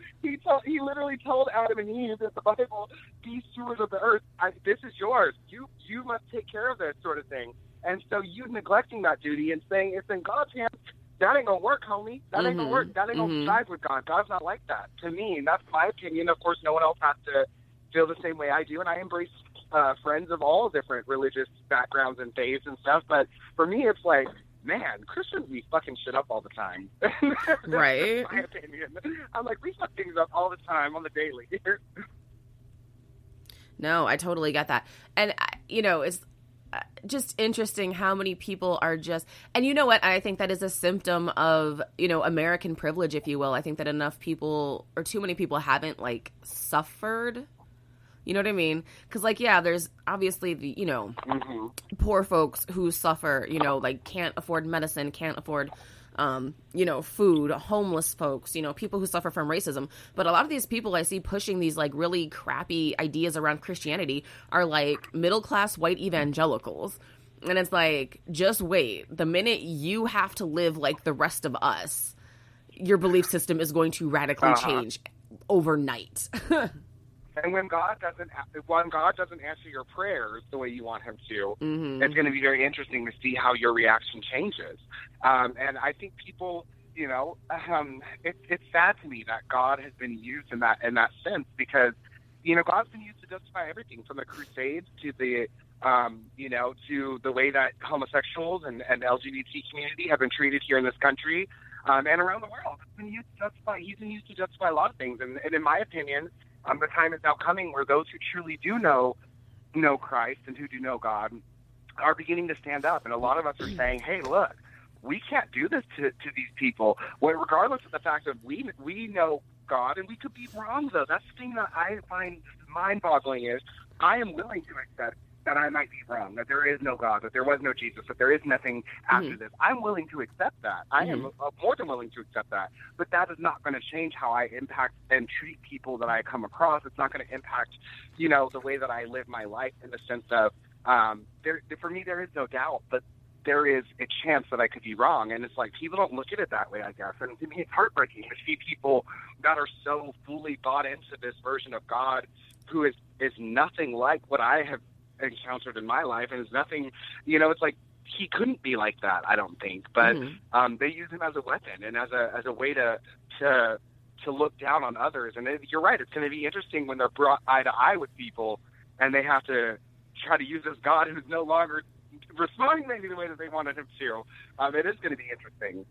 he literally told Adam and Eve in the Bible, be stewards of the earth. This is yours. You must take care of this sort of thing. And so you neglecting that duty and saying it's in God's hands, that ain't gonna work, homie. That ain't gonna work. That ain't gonna jive with God. God's not like that. To me, and that's my opinion. Of course, no one else has to feel the same way I do, and I embrace friends of all different religious backgrounds and faiths and stuff. But for me, it's like, man, Christians, we fucking shit up all the time. Right. That's my opinion. I'm like, we fuck things up all the time on the daily. No, I totally get that. And, just interesting how many people are just, and you know what, I think that is a symptom of, American privilege, if you will. I think that enough people, or too many people, haven't like suffered. You know what I mean? Because there's obviously the poor folks who suffer, like can't afford medicine, can't afford food, homeless folks, people who suffer from racism. But a lot of these people I see pushing these like really crappy ideas around Christianity are like middle-class white evangelicals. And it's like, just wait. The minute you have to live like the rest of us, your belief system is going to radically change overnight. And when God doesn't answer your prayers the way you want him to, it's going to be very interesting to see how your reaction changes. And I think people, it's sad to me that God has been used in that sense, because, God's been used to justify everything from the Crusades to the, to the way that homosexuals and LGBT community have been treated here in this country and around the world. He's been used to justify a lot of things. And in my opinion, the time is now coming where those who truly do know Christ and who do know God are beginning to stand up. And a lot of us are saying, hey, look, we can't do this to these people. Well, regardless of the fact that we know God, and we could be wrong, though. That's the thing that I find mind-boggling is I am willing to accept that I might be wrong, that there is no God, that there was no Jesus, that there is nothing after this. I'm willing to accept that. I am more than willing to accept that. But that is not going to change how I impact and treat people that I come across. It's not going to impact, the way that I live my life, in the sense of, for me, there is no doubt, but there is a chance that I could be wrong. And it's like, people don't look at it that way, I guess. And to me, it's heartbreaking to see people that are so fully bought into this version of God who is nothing like what I have encountered in my life, and is nothing, it's like he couldn't be like that, I don't think. But they use him as a weapon and as a way to look down on others. And you're right, it's going to be interesting when they're brought eye to eye with people and they have to try to use this God who's no longer responding maybe the way that they wanted him to. It is going to be interesting.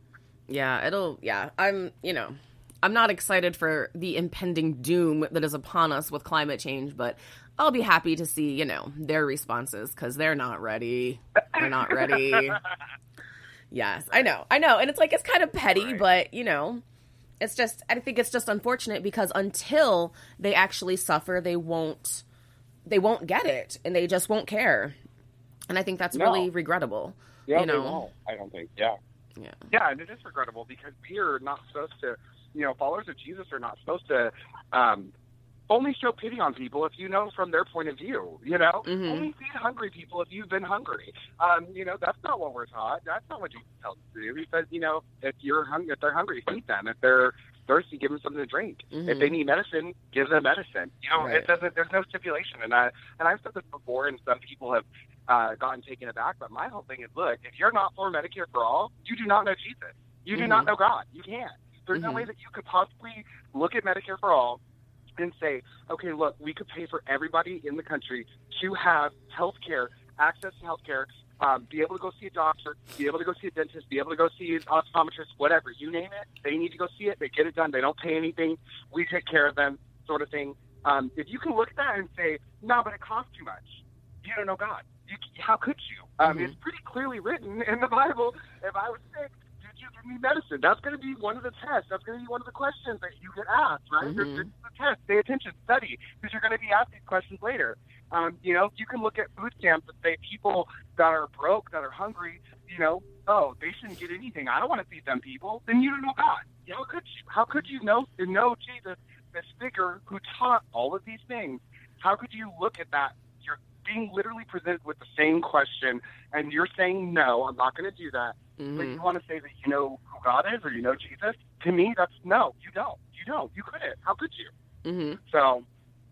I'm not excited for the impending doom that is upon us with climate change, but I'll be happy to see, their responses, because they're not ready. They're not ready. Yes, I know. And it's like, it's kind of petty, but, it's just, I think it's just unfortunate, because until they actually suffer, they won't get it, and they just won't care. And I think that's really regrettable. Yeah, they won't, I don't think. Yeah, and it is regrettable, because we are not supposed to, followers of Jesus are not supposed to only show pity on people if from their point of view, only feed hungry people if you've been hungry. That's not what we're taught. That's not what Jesus tells us to do. He says, if they're hungry, feed them. If they're thirsty, give them something to drink. If they need medicine, give them medicine. It doesn't, there's no stipulation. And I've said this before, and some people have gotten taken aback, but my whole thing is, look, if you're not for Medicare for all, you do not know Jesus. You do not know God. You can't. There's no way that you could possibly look at Medicare for all and say, okay, look, we could pay for everybody in the country to have health care, access to health care, be able to go see a doctor, be able to go see a dentist, be able to go see an optometrist, whatever, you name it. They need to go see it. They get it done. They don't pay anything. We take care of them, sort of thing. If you can look at that and say, no, but it costs too much, you don't know God. How could you? It's pretty clearly written in the Bible. If I was sick, you give me medicine. That's going to be one of the tests. That's going to be one of the questions that you get asked, right? There's the test. Pay attention, study, because you're going to be asked these questions later. You can look at food stamps and say people that are broke, that are hungry, they shouldn't get anything. I don't want to feed them people. Then you don't know God. How could you? How could you know Jesus, this figure who taught all of these things? How could you look at that? You're being literally presented with the same question, and you're saying, no, I'm not going to do that. But you want to say that you know who God is or you know Jesus? To me, that's no, you don't. You don't. You couldn't. How could you? So.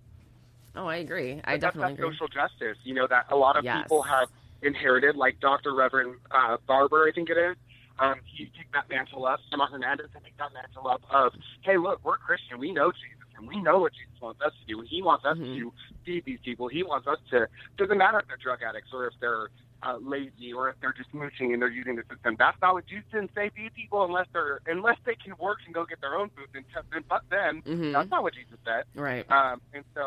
Oh, I agree. I definitely agree. Social justice, that a lot of people have inherited, like Dr. Reverend Barber, I think it is. He picked that mantle up. Emma Hernandez picked that mantle up of, hey, look, we're Christian. We know Jesus, and we know what Jesus wants us to do. And he wants us to feed these people. He wants us to, doesn't matter if they're drug addicts or if they're lazy or if they're just mooching and they're using the system. That's not what Jesus didn't say. Feed people unless they can work and go get their own food. Then fuck them. That's not what Jesus said. Right. And so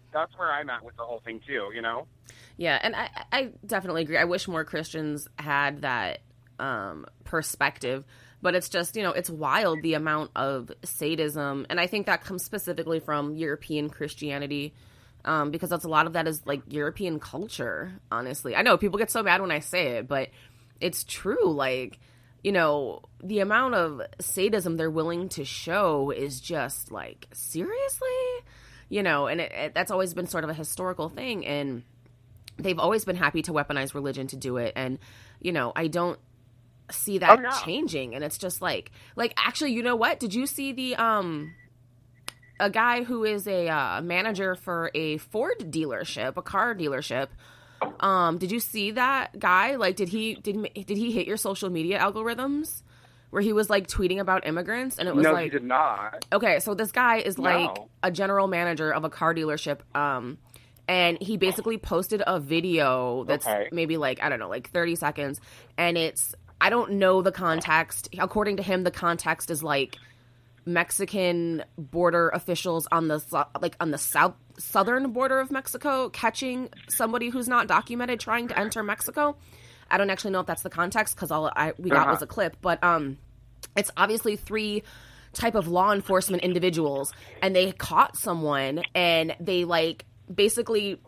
that's where I'm at with the whole thing too, you know? Yeah, and I definitely agree. I wish more Christians had that perspective, but it's just, you know, it's wild the amount of sadism, and I think that comes specifically from European Christianity, because that's a lot of that is like European culture, honestly. I know people get so mad when I say it, but it's true. Like, you know, the amount of sadism they're willing to show is just like, seriously? You know, and that's always been sort of a historical thing, and they've always been happy to weaponize religion to do it. And, you know, I don't see that changing. And it's just like actually, you know what? Did you see the a guy who is a manager for a Ford dealership, a car dealership? Did you see that guy? Like, did he hit your social media algorithms where he was like tweeting about immigrants? And it was no, like, he did not. Okay, so this guy is like a general manager of a car dealership, and he basically posted a video that's maybe like, I don't know, like 30 seconds, and I don't know the context. According to him, the context is like Mexican border officials on the southern border of Mexico catching somebody who's not documented trying to enter Mexico. I don't actually know if that's the context, because all we got was a clip, but it's obviously 3 type of law enforcement individuals, and they caught someone, and they like basically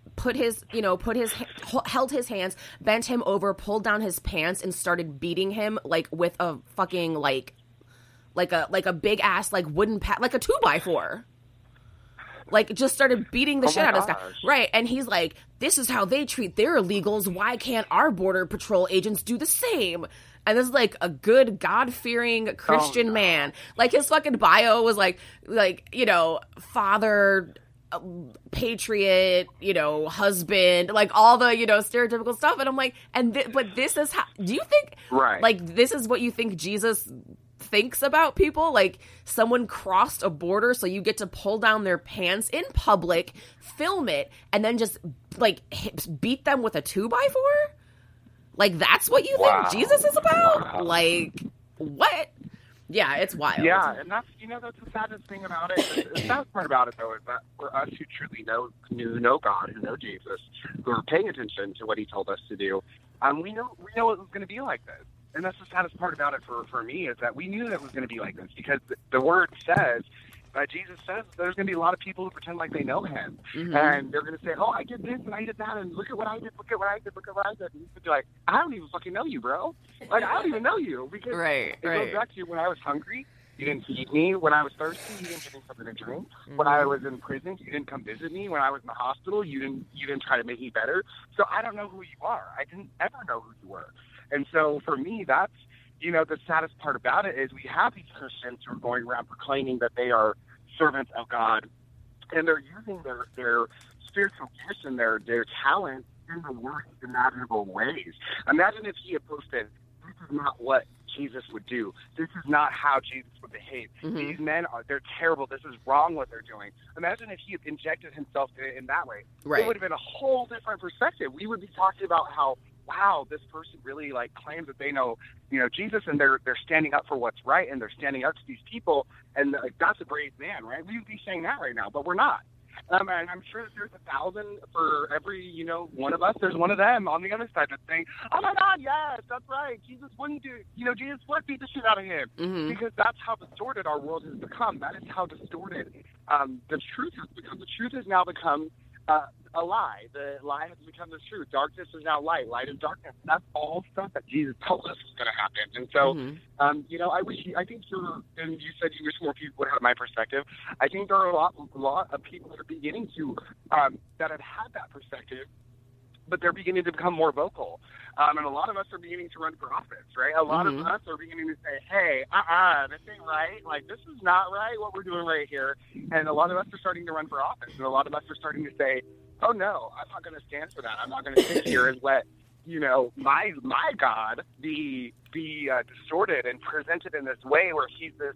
held his hands, bent him over, pulled down his pants, and started beating him like with a fucking like a big ass like wooden like a 2x4. Like, just started beating the shit out of this guy. Right. And he's like, this is how they treat their illegals. Why can't our Border Patrol agents do the same? And this is like a good, God-fearing Christian man. Like, his fucking bio was like, you know, father, patriot, you know, husband, like all the, you know, stereotypical stuff. And I'm like, but this is how, do you think, like, this is what you think Jesus thinks about people? Like, someone crossed a border, so you get to pull down their pants in public, film it, and then just like beat them with a 2x4? Like, that's what you think Jesus is about? Like, what? Yeah, it's wild. Yeah, and that's, you know, that's the saddest thing about it. The saddest part about it, though, is that for us who truly know God, who know Jesus, who are paying attention to what he told us to do, we know it was going to be like this. And that's the saddest part about it for me, is that we knew that it was going to be like this, because the word says, Jesus says, there's going to be a lot of people who pretend like they know him. Mm-hmm. And they're going to say, oh, I did this and I did that, and look at what I did, look at what I did, look at what I did. And you'd be like, I don't even fucking know you, bro. Like, I don't even know you. Because it goes back to when I was hungry, you didn't feed me. When I was thirsty, you didn't give me something to drink. Mm-hmm. When I was in prison, you didn't come visit me. When I was in the hospital, you didn't try to make me better. So I don't know who you are. I didn't ever know who you were. And so for me, that's, you know, the saddest part about it is we have these Christians who are going around proclaiming that they are servants of God, and they're using their spiritual gifts and their talent in the worst imaginable ways. Imagine if he had posted, this is not what Jesus would do. This is not how Jesus would behave. Mm-hmm. These men they're terrible. This is wrong what they're doing. Imagine if he had injected himself in that way. Right. It would have been a whole different perspective. We would be talking about how, wow, this person really like claims that they know, you know, Jesus, and they're standing up for what's right, and they're standing up to these people, and like, that's a brave man, right? We would be saying that right now, but we're not. And I'm sure that there's 1,000 for every, you know, one of us. There's one of them on the other side that's saying, oh my God, yes, that's right. Jesus wouldn't do, you know, Jesus would beat the shit out of him. Mm-hmm. Because that's how distorted our world has become. That is how distorted the truth has become. The truth has now become a lie. The lie has become the truth. Darkness is now light. Light is darkness. That's all stuff that Jesus told us was going to happen. And so, you know, I think and you said you wish more people would have my perspective. I think there are a lot of people that are beginning to, that have had that perspective, but they're beginning to become more vocal. And a lot of us are beginning to run for office, right? A lot of us are beginning to say, hey, this ain't right. Like, this is not right, what we're doing right here. And a lot of us are starting to run for office. And a lot of us are starting to say, oh, no, I'm not going to stand for that. I'm not going to sit here and let, you know, my God be distorted and presented in this way where he's this,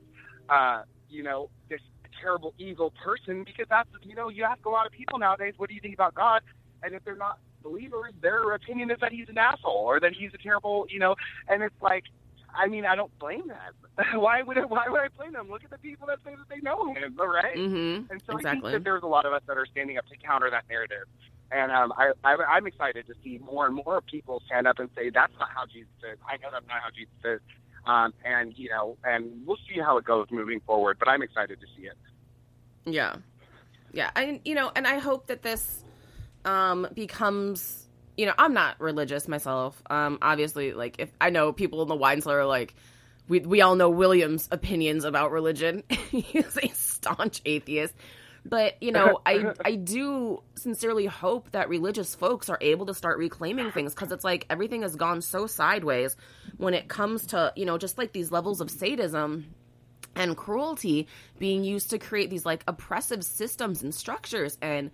you know, this terrible, evil person. Because that's, you know, you ask a lot of people nowadays, what do you think about God? And if they're not believers, their opinion is that he's an asshole or that he's a terrible, you know, and it's like, I mean, I don't blame them. Why would I blame them? Look at the people that say that they know him, right? Mm-hmm. And so I Exactly. think that there's a lot of us that are standing up to counter that narrative. And I'm excited to see more and more people stand up and say, that's not how Jesus is. I know that's not how Jesus is. And we'll see how it goes moving forward. But I'm excited to see it. Yeah. Yeah. And I hope that this becomes, I'm not religious myself. Obviously, like, if I know people in the wine cellar, like, we all know William's opinions about religion. He's a staunch atheist. But, I do sincerely hope that religious folks are able to start reclaiming things, because it's like everything has gone so sideways when it comes to, just like these levels of sadism and cruelty being used to create these like oppressive systems and structures. And,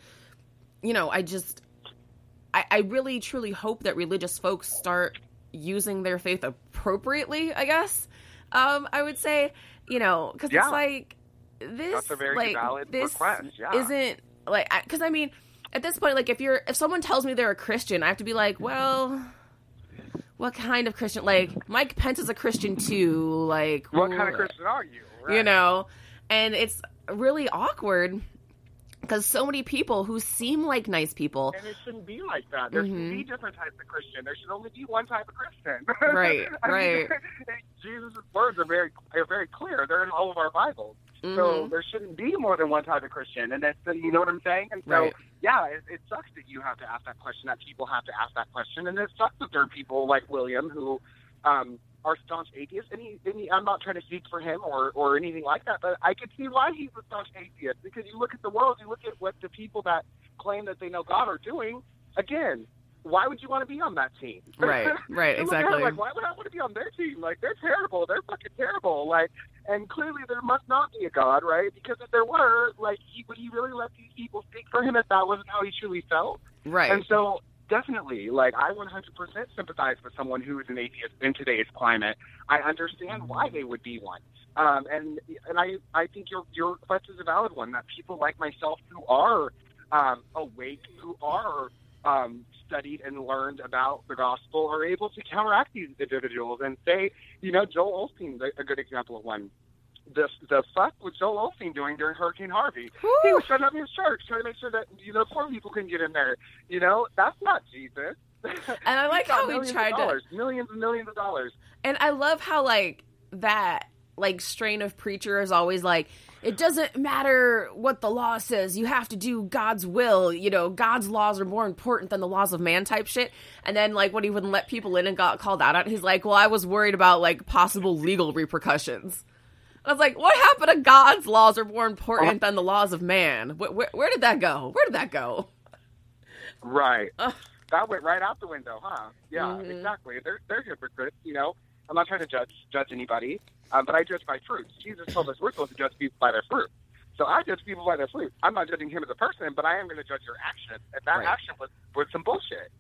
I really truly hope that religious folks start using their faith appropriately, I guess. I would say, because it's like, this, that's a very like, valid this request. Yeah. isn't like, because I mean, at this point, like, if someone tells me they're a Christian, I have to be like, well, what kind of Christian? Like, Mike Pence is a Christian too. Like, What kind of Christian are you? Right. And it's really awkward because so many people who seem like nice people. And it shouldn't be like that. There should be different types of Christian. There should only be one type of Christian. Right, right. Jesus' words are very clear. They're in all of our Bibles. So there shouldn't be more than one type of Christian. And that's, you know what I'm saying? And so, yeah, it sucks that you have to ask that question, that people have to ask that question. And it sucks that there are people like William who are staunch atheists. And I'm not trying to speak for him or anything like that, but I could see why he's a staunch atheist. Because you look at the world, you look at what the people that claim that they know God are doing. Again, why would you want to be on that team? Right, exactly. Like, why would I want to be on their team? Like, they're terrible. They're fucking terrible. Like, and clearly there must not be a God, right? Because if there were, like, would he really let these people speak for him if that wasn't how he truly felt? Right. And so, definitely, like, I 100% sympathize with someone who is an atheist in today's climate. I understand why they would be one. And I think your quest is a valid one, that people like myself who are awake, who are studied and learned about the gospel, are able to counteract these individuals and say, Joel Osteen's a good example of one. The fuck was Joel Osteen doing during Hurricane Harvey? Woo! He was shutting up his church, trying to make sure that poor people couldn't get in there. That's not Jesus. And I like how he tried to millions and millions of dollars. And I love how, like, that, like, strain of preacher is always like, it doesn't matter what the law says, you have to do God's will, God's laws are more important than the laws of man type shit. And then, like, when he wouldn't let people in and got called out on it, he's like, well, I was worried about, like, possible legal repercussions. I was like, what happened to God's laws are more important than the laws of man? Where did that go? Where did that go? Right. That went right out the window, huh? Yeah, exactly. They're hypocrites, I'm not trying to judge anybody, but I judge by fruits. Jesus told us we're supposed to judge people by their fruit. So I judge people by their fruit. I'm not judging him as a person, but I am going to judge your action. And that action was some bullshit.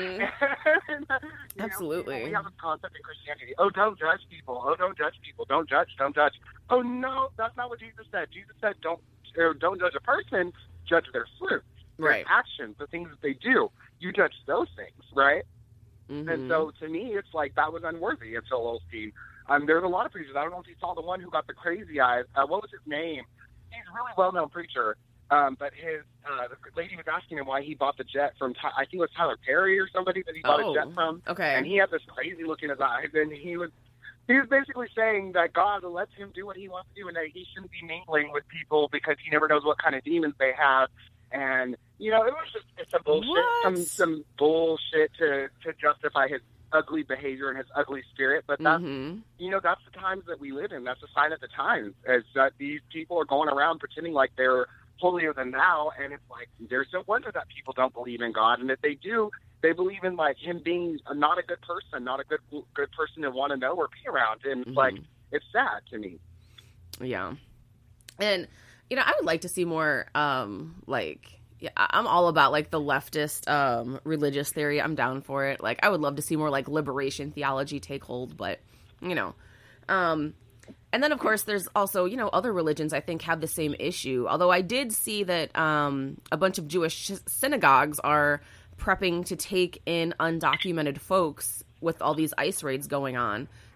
Absolutely. We have a concept in Christianity. Oh, don't judge people. Oh, don't judge people. Don't judge. Don't judge. Oh, no, that's not what Jesus said. Jesus said don't judge a person, judge their fruit. Their actions, the things that they do. You judge those things, right? And so, to me, it's like that was unworthy of Joel Osteen. There's a lot of preachers. I don't know if you saw the one who got the crazy eyes. What was his name? He's a really well-known preacher. But the lady was asking him why he bought the jet from, I think it was Tyler Perry or somebody that he bought a jet from. Okay. And he had this crazy look in his eyes. And he was basically saying that God lets him do what he wants to do and that he shouldn't be mingling with people because he never knows what kind of demons they have. And, it was just some bullshit, some bullshit to justify his ugly behavior and his ugly spirit. But that's, that's the times that we live in. That's a sign of the times, is that these people are going around pretending like they're holier than thou. And it's like, there's no wonder that people don't believe in God. And if they do, they believe in, like, him being not a good person, not a good person to want to know or be around. And it's like, it's sad to me. Yeah. And, I would like to see more, I'm all about, like, the leftist religious theory. I'm down for it. Like, I would love to see more, like, liberation theology take hold, but, and then, of course, there's also, other religions I think have the same issue. Although I did see that a bunch of Jewish synagogues are prepping to take in undocumented folks with all these ICE raids going on.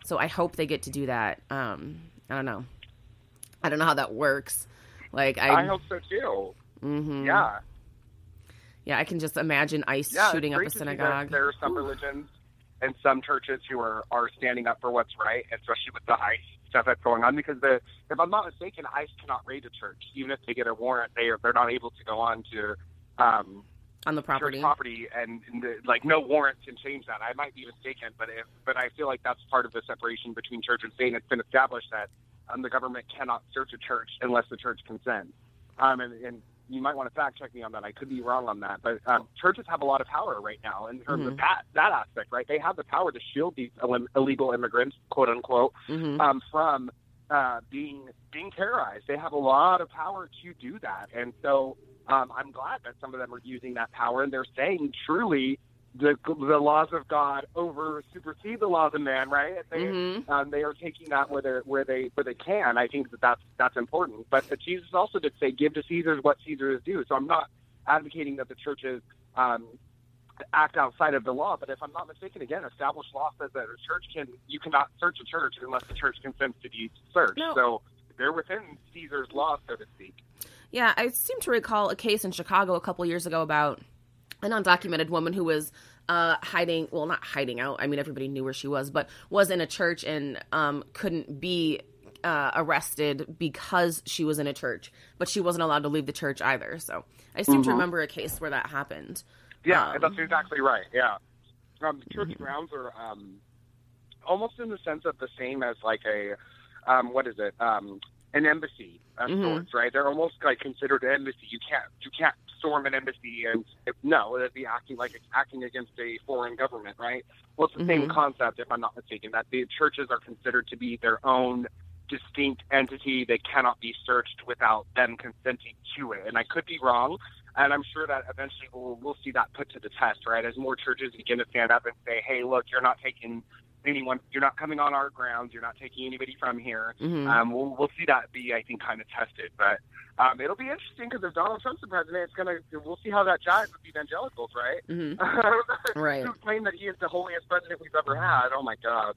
So I hope they get to do that. I don't know. I don't know how that works. Like I hope so too. Mm-hmm. Yeah. Yeah, I can just imagine ICE shooting up a synagogue. There are some religions and some churches who are standing up for what's right, especially with the ICE stuff that's going on. Because if I'm not mistaken, ICE cannot raid a church, even if they get a warrant. They're not able to go on to on the property. Church property, and like no warrant can change that. I might be mistaken, but I feel like that's part of the separation between church and state. It's been established that the government cannot search a church unless the church consents. And you might want to fact check me on that. I could be wrong on that, but churches have a lot of power right now in terms of that aspect, right? They have the power to shield these illegal immigrants, quote unquote, from being terrorized. They have a lot of power to do that, and so I'm glad that some of them are using that power, and they're saying truly the laws of God supersede the laws of man, right? They are taking that where they can. I think that's important. But Jesus also did say, "Give to Caesar what Caesar is due." So I'm not advocating that the churches act outside of the law. But if I'm not mistaken, again, established law says that you cannot search a church unless the church consents to be searched. No. So they're within Caesar's law, so to speak. Yeah, I seem to recall a case in Chicago a couple years ago about an undocumented woman who was not hiding out. I mean, everybody knew where she was, but was in a church and couldn't be arrested because she was in a church, but she wasn't allowed to leave the church either. So I seem to remember a case where that happened. Yeah, that's exactly right. Yeah. Church grounds are almost in the sense of the same as like a, an embassy of sorts, right? They're almost like considered an embassy. You can't storm an embassy and it'd be acting against a foreign government, right? Well, it's the same concept, if I'm not mistaken, that the churches are considered to be their own distinct entity. They cannot be searched without them consenting to it. And I could be wrong, and I'm sure that eventually we'll see that put to the test, right? As more churches begin to stand up and say, hey, look, you're not taking anyone, you're not coming on our grounds, you're not taking anybody from here. We'll see that be, I think, kind of tested. But it'll be interesting because if Donald Trump's the president, we'll see how that jives with evangelicals, right? Right. Who claim that he is the holiest president we've ever had. Oh my God.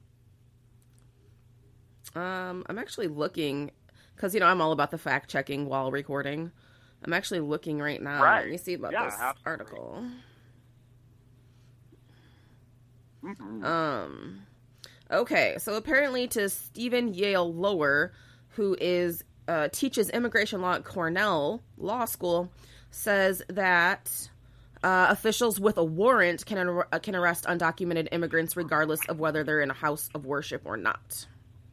I'm actually looking, because I'm all about the fact checking while recording. I'm actually looking right now. Right. Let me see about this article. Okay, so apparently to Stephen Yale Lower, who teaches immigration law at Cornell Law School, says that officials with a warrant can arrest undocumented immigrants regardless of whether they're in a house of worship or not.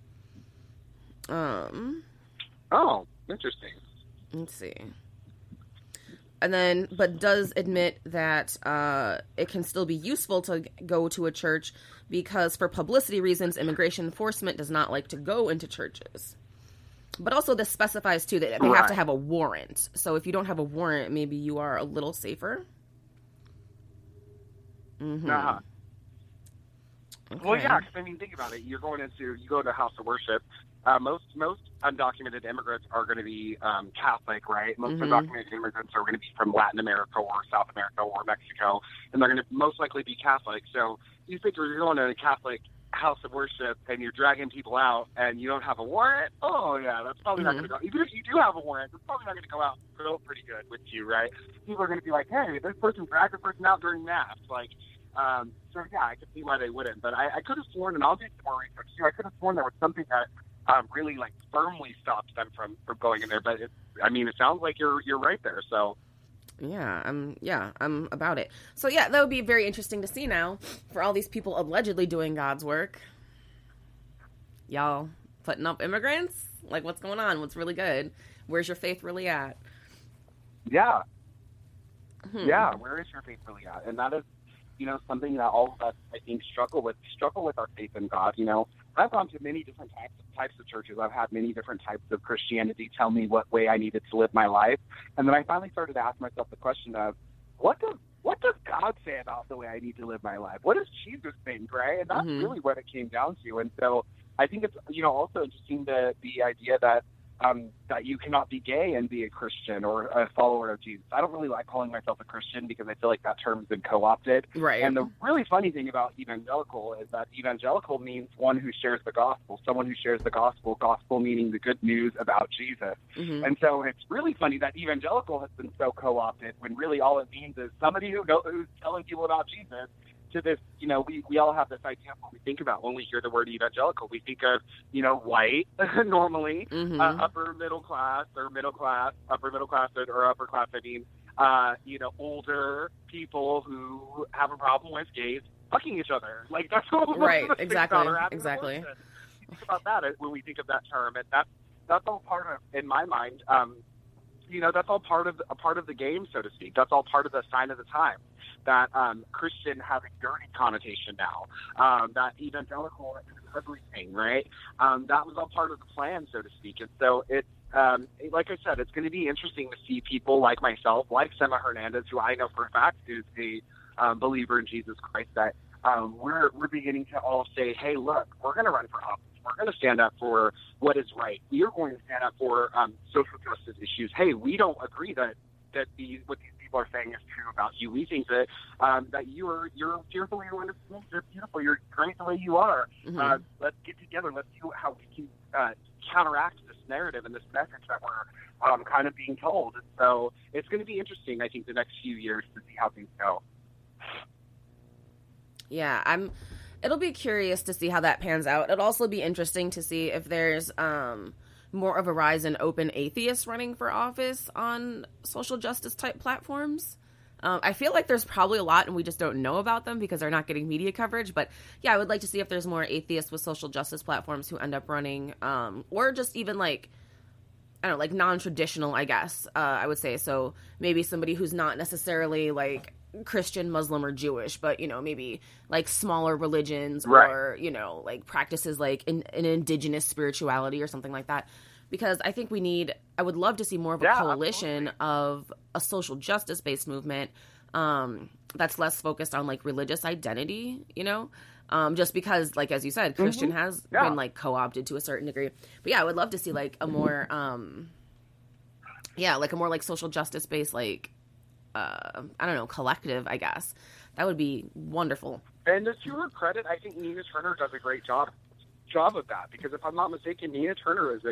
Oh, interesting. Let's see. And then, but does admit that it can still be useful to go to a church because for publicity reasons, immigration enforcement does not like to go into churches. But also this specifies, too, that they have to have a warrant. So if you don't have a warrant, maybe you are a little safer. Okay. Well, yeah, because, think about it. You go to a house of worship. Most undocumented immigrants are going to be Catholic, right? Most undocumented immigrants are going to be from Latin America or South America or Mexico, and they're going to most likely be Catholic. So you think you're going to a Catholic house of worship and you're dragging people out and you don't have a warrant? Oh, yeah, that's probably not going to go. Even if you do have a warrant, it's probably not going to go out real pretty good with you, right? People are going to be like, hey, this person dragged a person out during Mass. So, yeah, I could see why they wouldn't. But I could have sworn, and I'll do some more research too, I could have sworn there was something that really firmly stops them from going in there. But it sounds like you're right there. So yeah, I'm about it. So yeah, that would be very interesting to see now for all these people allegedly doing God's work. Y'all putting up immigrants? Like, what's going on? What's really good? Where's your faith really at? Yeah. Yeah. Where is your faith really at? And that is, something that all of us, I think, struggle with our faith in God. I've gone to many different types of churches. I've had many different types of Christianity tell me what way I needed to live my life. And then I finally started to ask myself the question of, what does God say about the way I need to live my life? What does Jesus think, right? And that's really what it came down to. And so I think it's, also interesting the idea that that you cannot be gay and be a Christian or a follower of Jesus. I don't really like calling myself a Christian because I feel like that term's been co-opted. Right. And the really funny thing about evangelical is that evangelical means one who shares the gospel, someone who shares the gospel meaning the good news about Jesus. Mm-hmm. And so it's really funny that evangelical has been so co-opted when really all it means is somebody who's telling people about Jesus. To this, we all have this idea of what we think about when we hear the word evangelical. We think of, white, normally, Mm-hmm. upper middle class, or upper middle class, or upper class, older people who have a problem with gays fucking each other. Like, that's what Right, most of us think exactly, about, or having exactly. abortion. We think about that when we think of that term, and that's all part of, in my mind, that's all part of the game, so to speak. That's all part of the sign of the time. That Christian has a dirty connotation now. That evangelical is everything, right? That was all part of the plan, so to speak. And so it's, like I said, it's going to be interesting to see people like myself, like Sema Hernandez, who I know for a fact is a believer in Jesus Christ, that we're beginning to all say, hey, look, we're going to run for office. We're going to stand up for what is right. We are going to stand up for social justice issues. Hey, we don't agree that what these people are saying is true about you. We think that that you're fearfully and wonderful. You're beautiful. You're great the way you are. Mm-hmm. Let's get together. Let's see how we can counteract this narrative and this message that we're kind of being told. And so it's going to be interesting, I think, the next few years to see how things go. Yeah, it'll be curious to see how that pans out. It'll also be interesting to see if there's more of a rise in open atheists running for office on social justice type platforms. I feel like there's probably a lot and we just don't know about them because they're not getting media coverage. But yeah, I would like to see if there's more atheists with social justice platforms who end up running, or just even like, I don't know, like non-traditional, I guess, I would say. So maybe somebody who's not necessarily like Christian, Muslim, or Jewish, but, maybe like smaller religions, right, or, like practices like an indigenous spirituality or something like that. Because I think I would love to see more of a coalition of a social justice based movement that's less focused on like religious identity, just because, like, as you said, Christian has been like co-opted to a certain degree. But yeah, I would love to see like a more, like a more like social justice based, like, I don't know, collective, I guess. That would be wonderful. And to her credit, I think Nina Turner does a great job of that, because if I'm not mistaken, Nina Turner is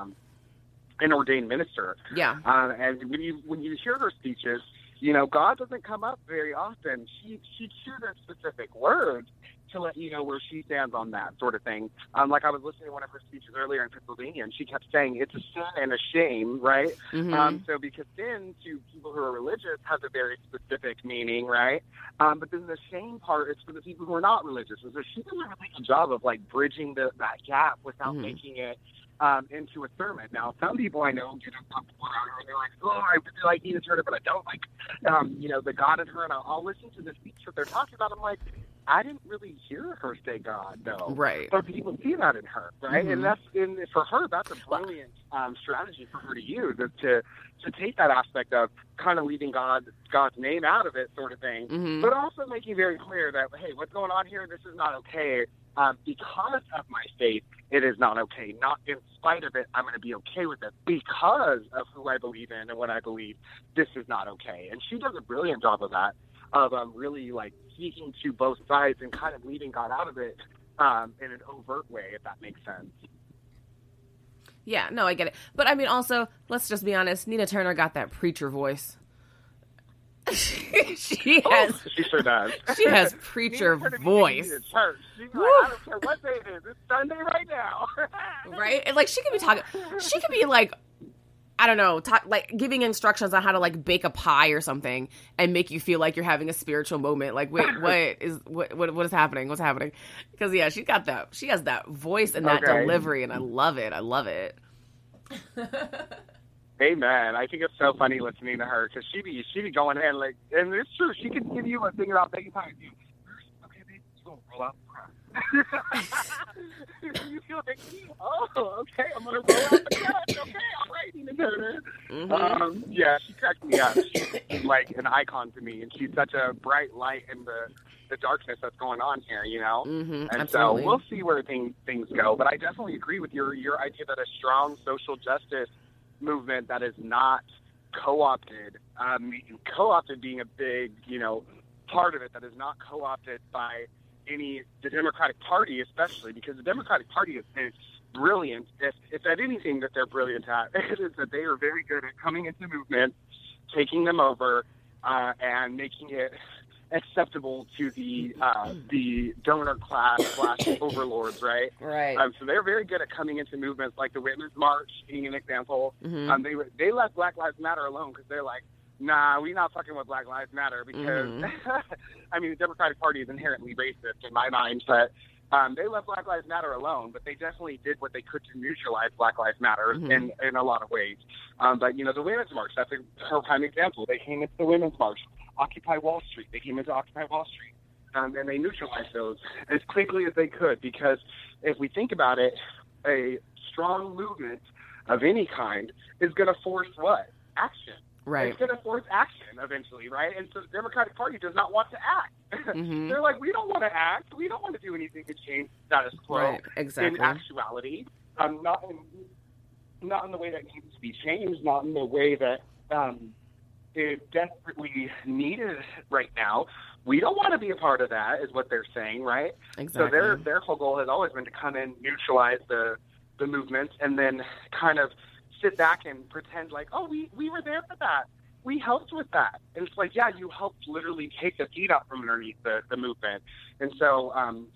an ordained minister. Yeah. And when you hear her speeches, God doesn't come up very often. She chooses specific words to let you know where she stands on that sort of thing. Like I was listening to one of her speeches earlier in Pennsylvania, and she kept saying it's a sin and a shame, right? Mm-hmm. So because sin to people who are religious has a very specific meaning, right? But then the shame part is for the people who are not religious. And so she does a really good job of like bridging that gap without making it into a sermon. Now, some people I know get uncomfortable around her and they're like, oh, I really like Nina Turner, but I don't like, the God in her. And I'll listen to the speech that they're talking about. I'm like, I didn't really hear her say God, though. Right. But people see that in her, right? Mm-hmm. And for her, that's a brilliant strategy for her to use, is to take that aspect of kind of leaving God's name out of it, sort of thing, but also making very clear that, hey, what's going on here? This is not okay. Because of my faith, it is not okay. Not in spite of it, I'm going to be okay with it. Because of who I believe in and what I believe, this is not okay. And she does a brilliant job of that, of really like speaking to both sides and kind of leaving God out of it in an overt way, if that makes sense. Yeah, no, I get it. But I mean, also, let's just be honest, Nina Turner got that preacher voice. She sure does. She has preacher voice. She's like, I don't care what day it is. It's Sunday right now. Right? And like, she could be talking, she could be like, I don't know, like giving instructions on how to like bake a pie or something and make you feel like you're having a spiritual moment. Like, wait, what is happening? What's happening? Because yeah, she has that voice and that delivery, and I love it. I love it. Amen. I think it's so funny listening to her, because she be going in like, and it's true. She can give you a thing about baking pie. Okay, babe, you gonna roll out the crust. You feel like, oh, okay, I'm gonna roll out the crust. Okay, all right, Nina Turner. Yeah, she cracks me up. She's like an icon to me, and she's such a bright light in the darkness that's going on here, you know? Mm-hmm, and absolutely. so we'll see where things go. But I definitely agree with your idea that a strong social justice movement that is not co-opted, co-opted being a big, you know, part of it, that is not co-opted by the Democratic Party, especially, because the Democratic Party is brilliant. If at anything that they're brilliant at, it is that they are very good at coming into movements, taking them over, and making it acceptable to the donor class / overlords, right? Right. So they're very good at coming into movements like the Women's March being an example. Mm-hmm. They left Black Lives Matter alone because they're like, nah, we not fucking with Black Lives Matter because, I mean, the Democratic Party is inherently racist in my mind, but they left Black Lives Matter alone, but they definitely did what they could to neutralize Black Lives Matter in a lot of ways. But, you know, the Women's March, that's a prime example. They came into the Women's March. Occupy Wall Street. They came into Occupy Wall Street. And they neutralized those as quickly as they could, because if we think about it, a strong movement of any kind is going to force what? Action. Right. It's going to force action eventually, right? And so the Democratic Party does not want to act. They're like, we don't want to act. We don't want to do anything to change status quo. Right, exactly. In actuality, not in the way that needs to be changed, not in the way that is desperately needed right now. We don't want to be a part of that, is what they're saying, right? Exactly. So their whole goal has always been to come in, neutralize the movement, and then kind of sit back and pretend like, oh, we were there for that. We helped with that. And it's like, yeah, you helped literally take the feet out from underneath the movement. And so,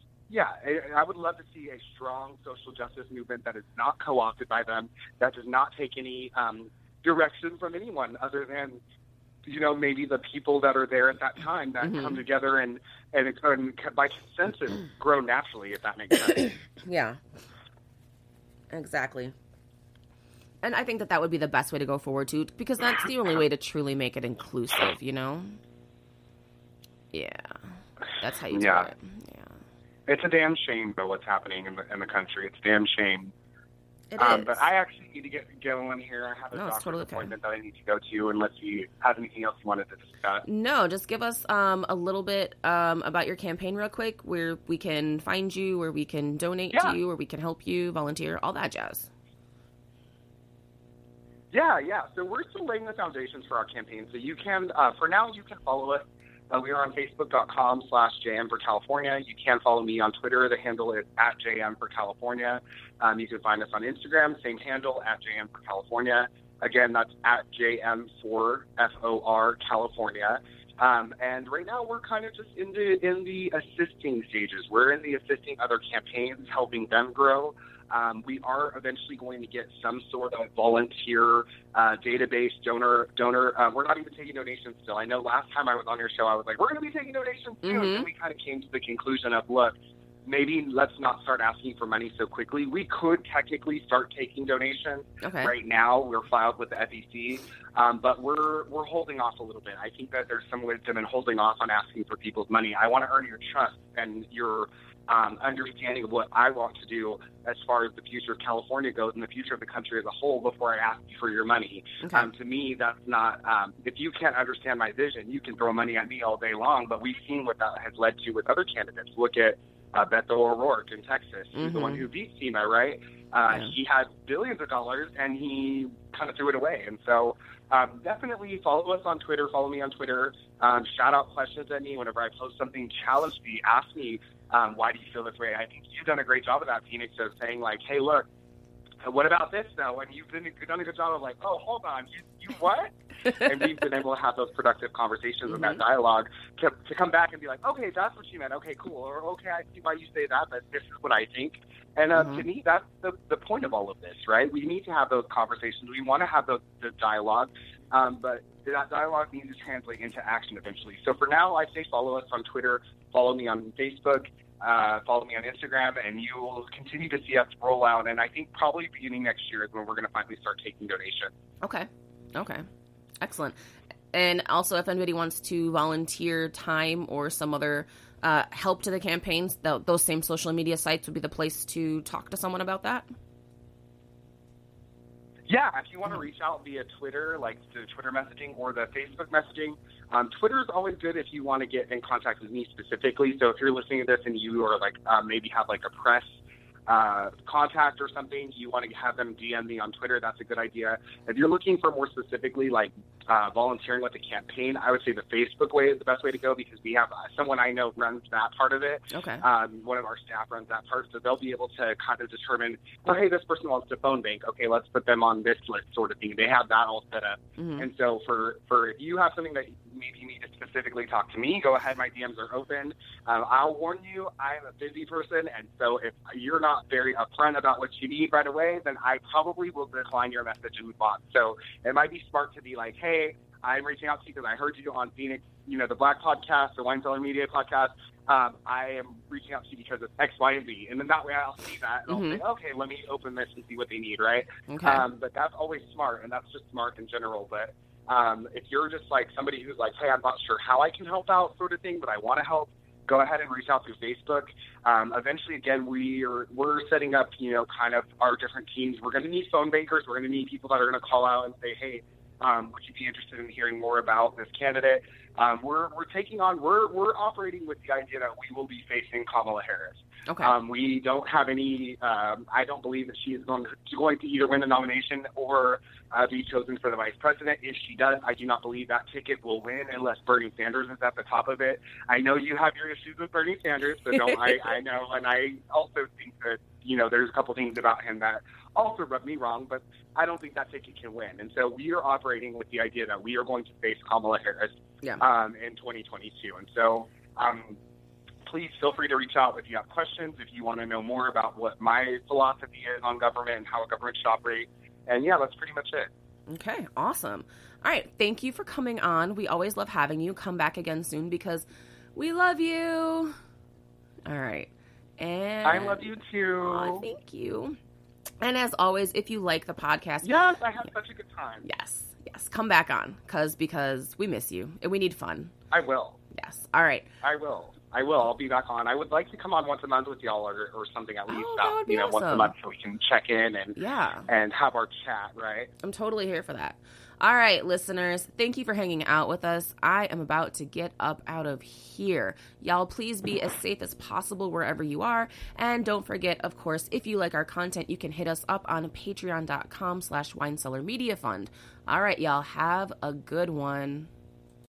I would love to see a strong social justice movement that is not co-opted by them, that does not take any direction from anyone other than, you know, maybe the people that are there at that time that come together and by consensus grow naturally, if that makes sense. Yeah. Exactly. And I think that would be the best way to go forward, too, because that's the only way to truly make it inclusive, you know? Yeah. That's how you do it. Yeah. It's a damn shame, though, what's happening in the country. It's a damn shame. It is. But I actually need to get going here. I have a doctor's appointment that I need to go to, unless you have anything else you wanted to discuss. No, just give us a little bit about your campaign real quick, where we can find you, where we can donate to you, where we can help you, volunteer, all that jazz. Yeah. So we're still laying the foundations for our campaign. So you can, for now, you can follow us. We are on Facebook.com/JM for California. You can follow me on Twitter. The handle is @JM for California. You can find us on Instagram, same handle, @JM for California. Again, that's @JM4FOR California. And right now we're kind of just in the assisting stages. We're in the assisting other campaigns, helping them grow. We are eventually going to get some sort of volunteer database, donor. We're not even taking donations still. I know last time I was on your show, I was like, we're going to be taking donations soon. And we kind of came to the conclusion of, look, maybe let's not start asking for money so quickly. We could technically start taking donations. Okay. Right now, we're filed with the SEC, but we're holding off a little bit. I think that there's some wisdom in holding off on asking for people's money. I want to earn your trust and your understanding of what I want to do as far as the future of California goes and the future of the country as a whole before I ask you for your money. Okay. To me, that's not, if you can't understand my vision, you can throw money at me all day long, but we've seen what that has led to with other candidates. Look at Beto O'Rourke in Texas, who's the one who beat SEMA, right? He had billions of dollars, and he kind of threw it away. And so definitely follow us on Twitter. Follow me on Twitter. Shout out questions at me whenever I post something. Challenge me. Ask me, why do you feel this way? I think you've done a great job of that, Phoenix, of saying, like, hey, look, what about this, though? And you've done a good job of, like, oh, hold on, you what? And we've been able to have those productive conversations and that dialogue to come back and be like, okay, that's what you meant. Okay, cool. Or, okay, I see why you say that, but this is what I think. And to me, that's the point of all of this, right? We need to have those conversations. We want to have the dialogue, but that dialogue needs to translate into action eventually. So for now, I say follow us on Twitter, follow me on Facebook, follow me on Instagram, and you will continue to see us roll out. And I think probably beginning next year is when we're going to finally start taking donations. Okay. Excellent. And also, if anybody wants to volunteer time or some other help to the campaigns, those same social media sites would be the place to talk to someone about that? Yeah, if you want to reach out via Twitter, like the Twitter messaging or the Facebook messaging, Twitter is always good if you want to get in contact with me specifically. So if you're listening to this and you are like maybe have like a press contact or something, you want to have them DM me on Twitter, that's a good idea. If you're looking for more specifically like volunteering with the campaign, I would say the Facebook way is the best way to go because we have someone I know runs that part of it. Okay. One of our staff runs that part, so they'll be able to kind of determine, oh, hey, this person wants to phone bank. Okay, let's put them on this list sort of thing. They have that all set up. Mm-hmm. And so for if you have something that maybe you need to specifically talk to me, go ahead. My DMs are open. I'll warn you, I'm a busy person, and so if you're not very upfront about what you need right away, then I probably will decline your message and move on. So it might be smart to be like, hey, I'm reaching out to you because I heard you on Phoenix, the Black Podcast or Wine Cellar Media Podcast. I am reaching out to you because of X, Y, and Z. And then that way I'll see that and I'll say, okay, let me open this and see what they need, right? Okay. But that's always smart, and that's just smart in general. But if you're just like somebody who's like, hey, I'm not sure how I can help out sort of thing, but I want to help, go ahead and reach out through Facebook. Eventually, again, we're setting up, kind of our different teams. We're going to need phone bankers. We're going to need people that are going to call out and say, hey, would you be interested in hearing more about this candidate? We're operating with the idea that we will be facing Kamala Harris. Okay. We don't have any, I don't believe that she is going to either win the nomination or be chosen for the vice president. If she does, I do not believe that ticket will win unless Bernie Sanders is at the top of it. I know you have your issues with Bernie Sanders, but I know, and I also think that, there's a couple things about him that also rub me wrong, but I don't think that ticket can win. And so we are operating with the idea that we are going to face Kamala Harris in 2022. And so please feel free to reach out if you have questions, if you want to know more about what my philosophy is on government and how a government should operate. And yeah, that's pretty much it. Okay, awesome. All right, thank you for coming on. We always love having you. Come back again soon because we love you. All right. And I love you too. Aw, thank you. And as always, if you like the podcast, yes, I had such a good time. Yes, come back on because we miss you and we need fun. I will. Yes. All right. I will. I'll be back on. I would like to come on once a month with y'all or something at least. That would be awesome. Once a month so we can check in and have our chat, right? I'm totally here for that. All right, listeners, thank you for hanging out with us. I am about to get up out of here. Y'all, please be as safe as possible wherever you are. And don't forget, of course, if you like our content, you can hit us up on patreon.com/winecellarmediafund. All right, y'all, have a good one.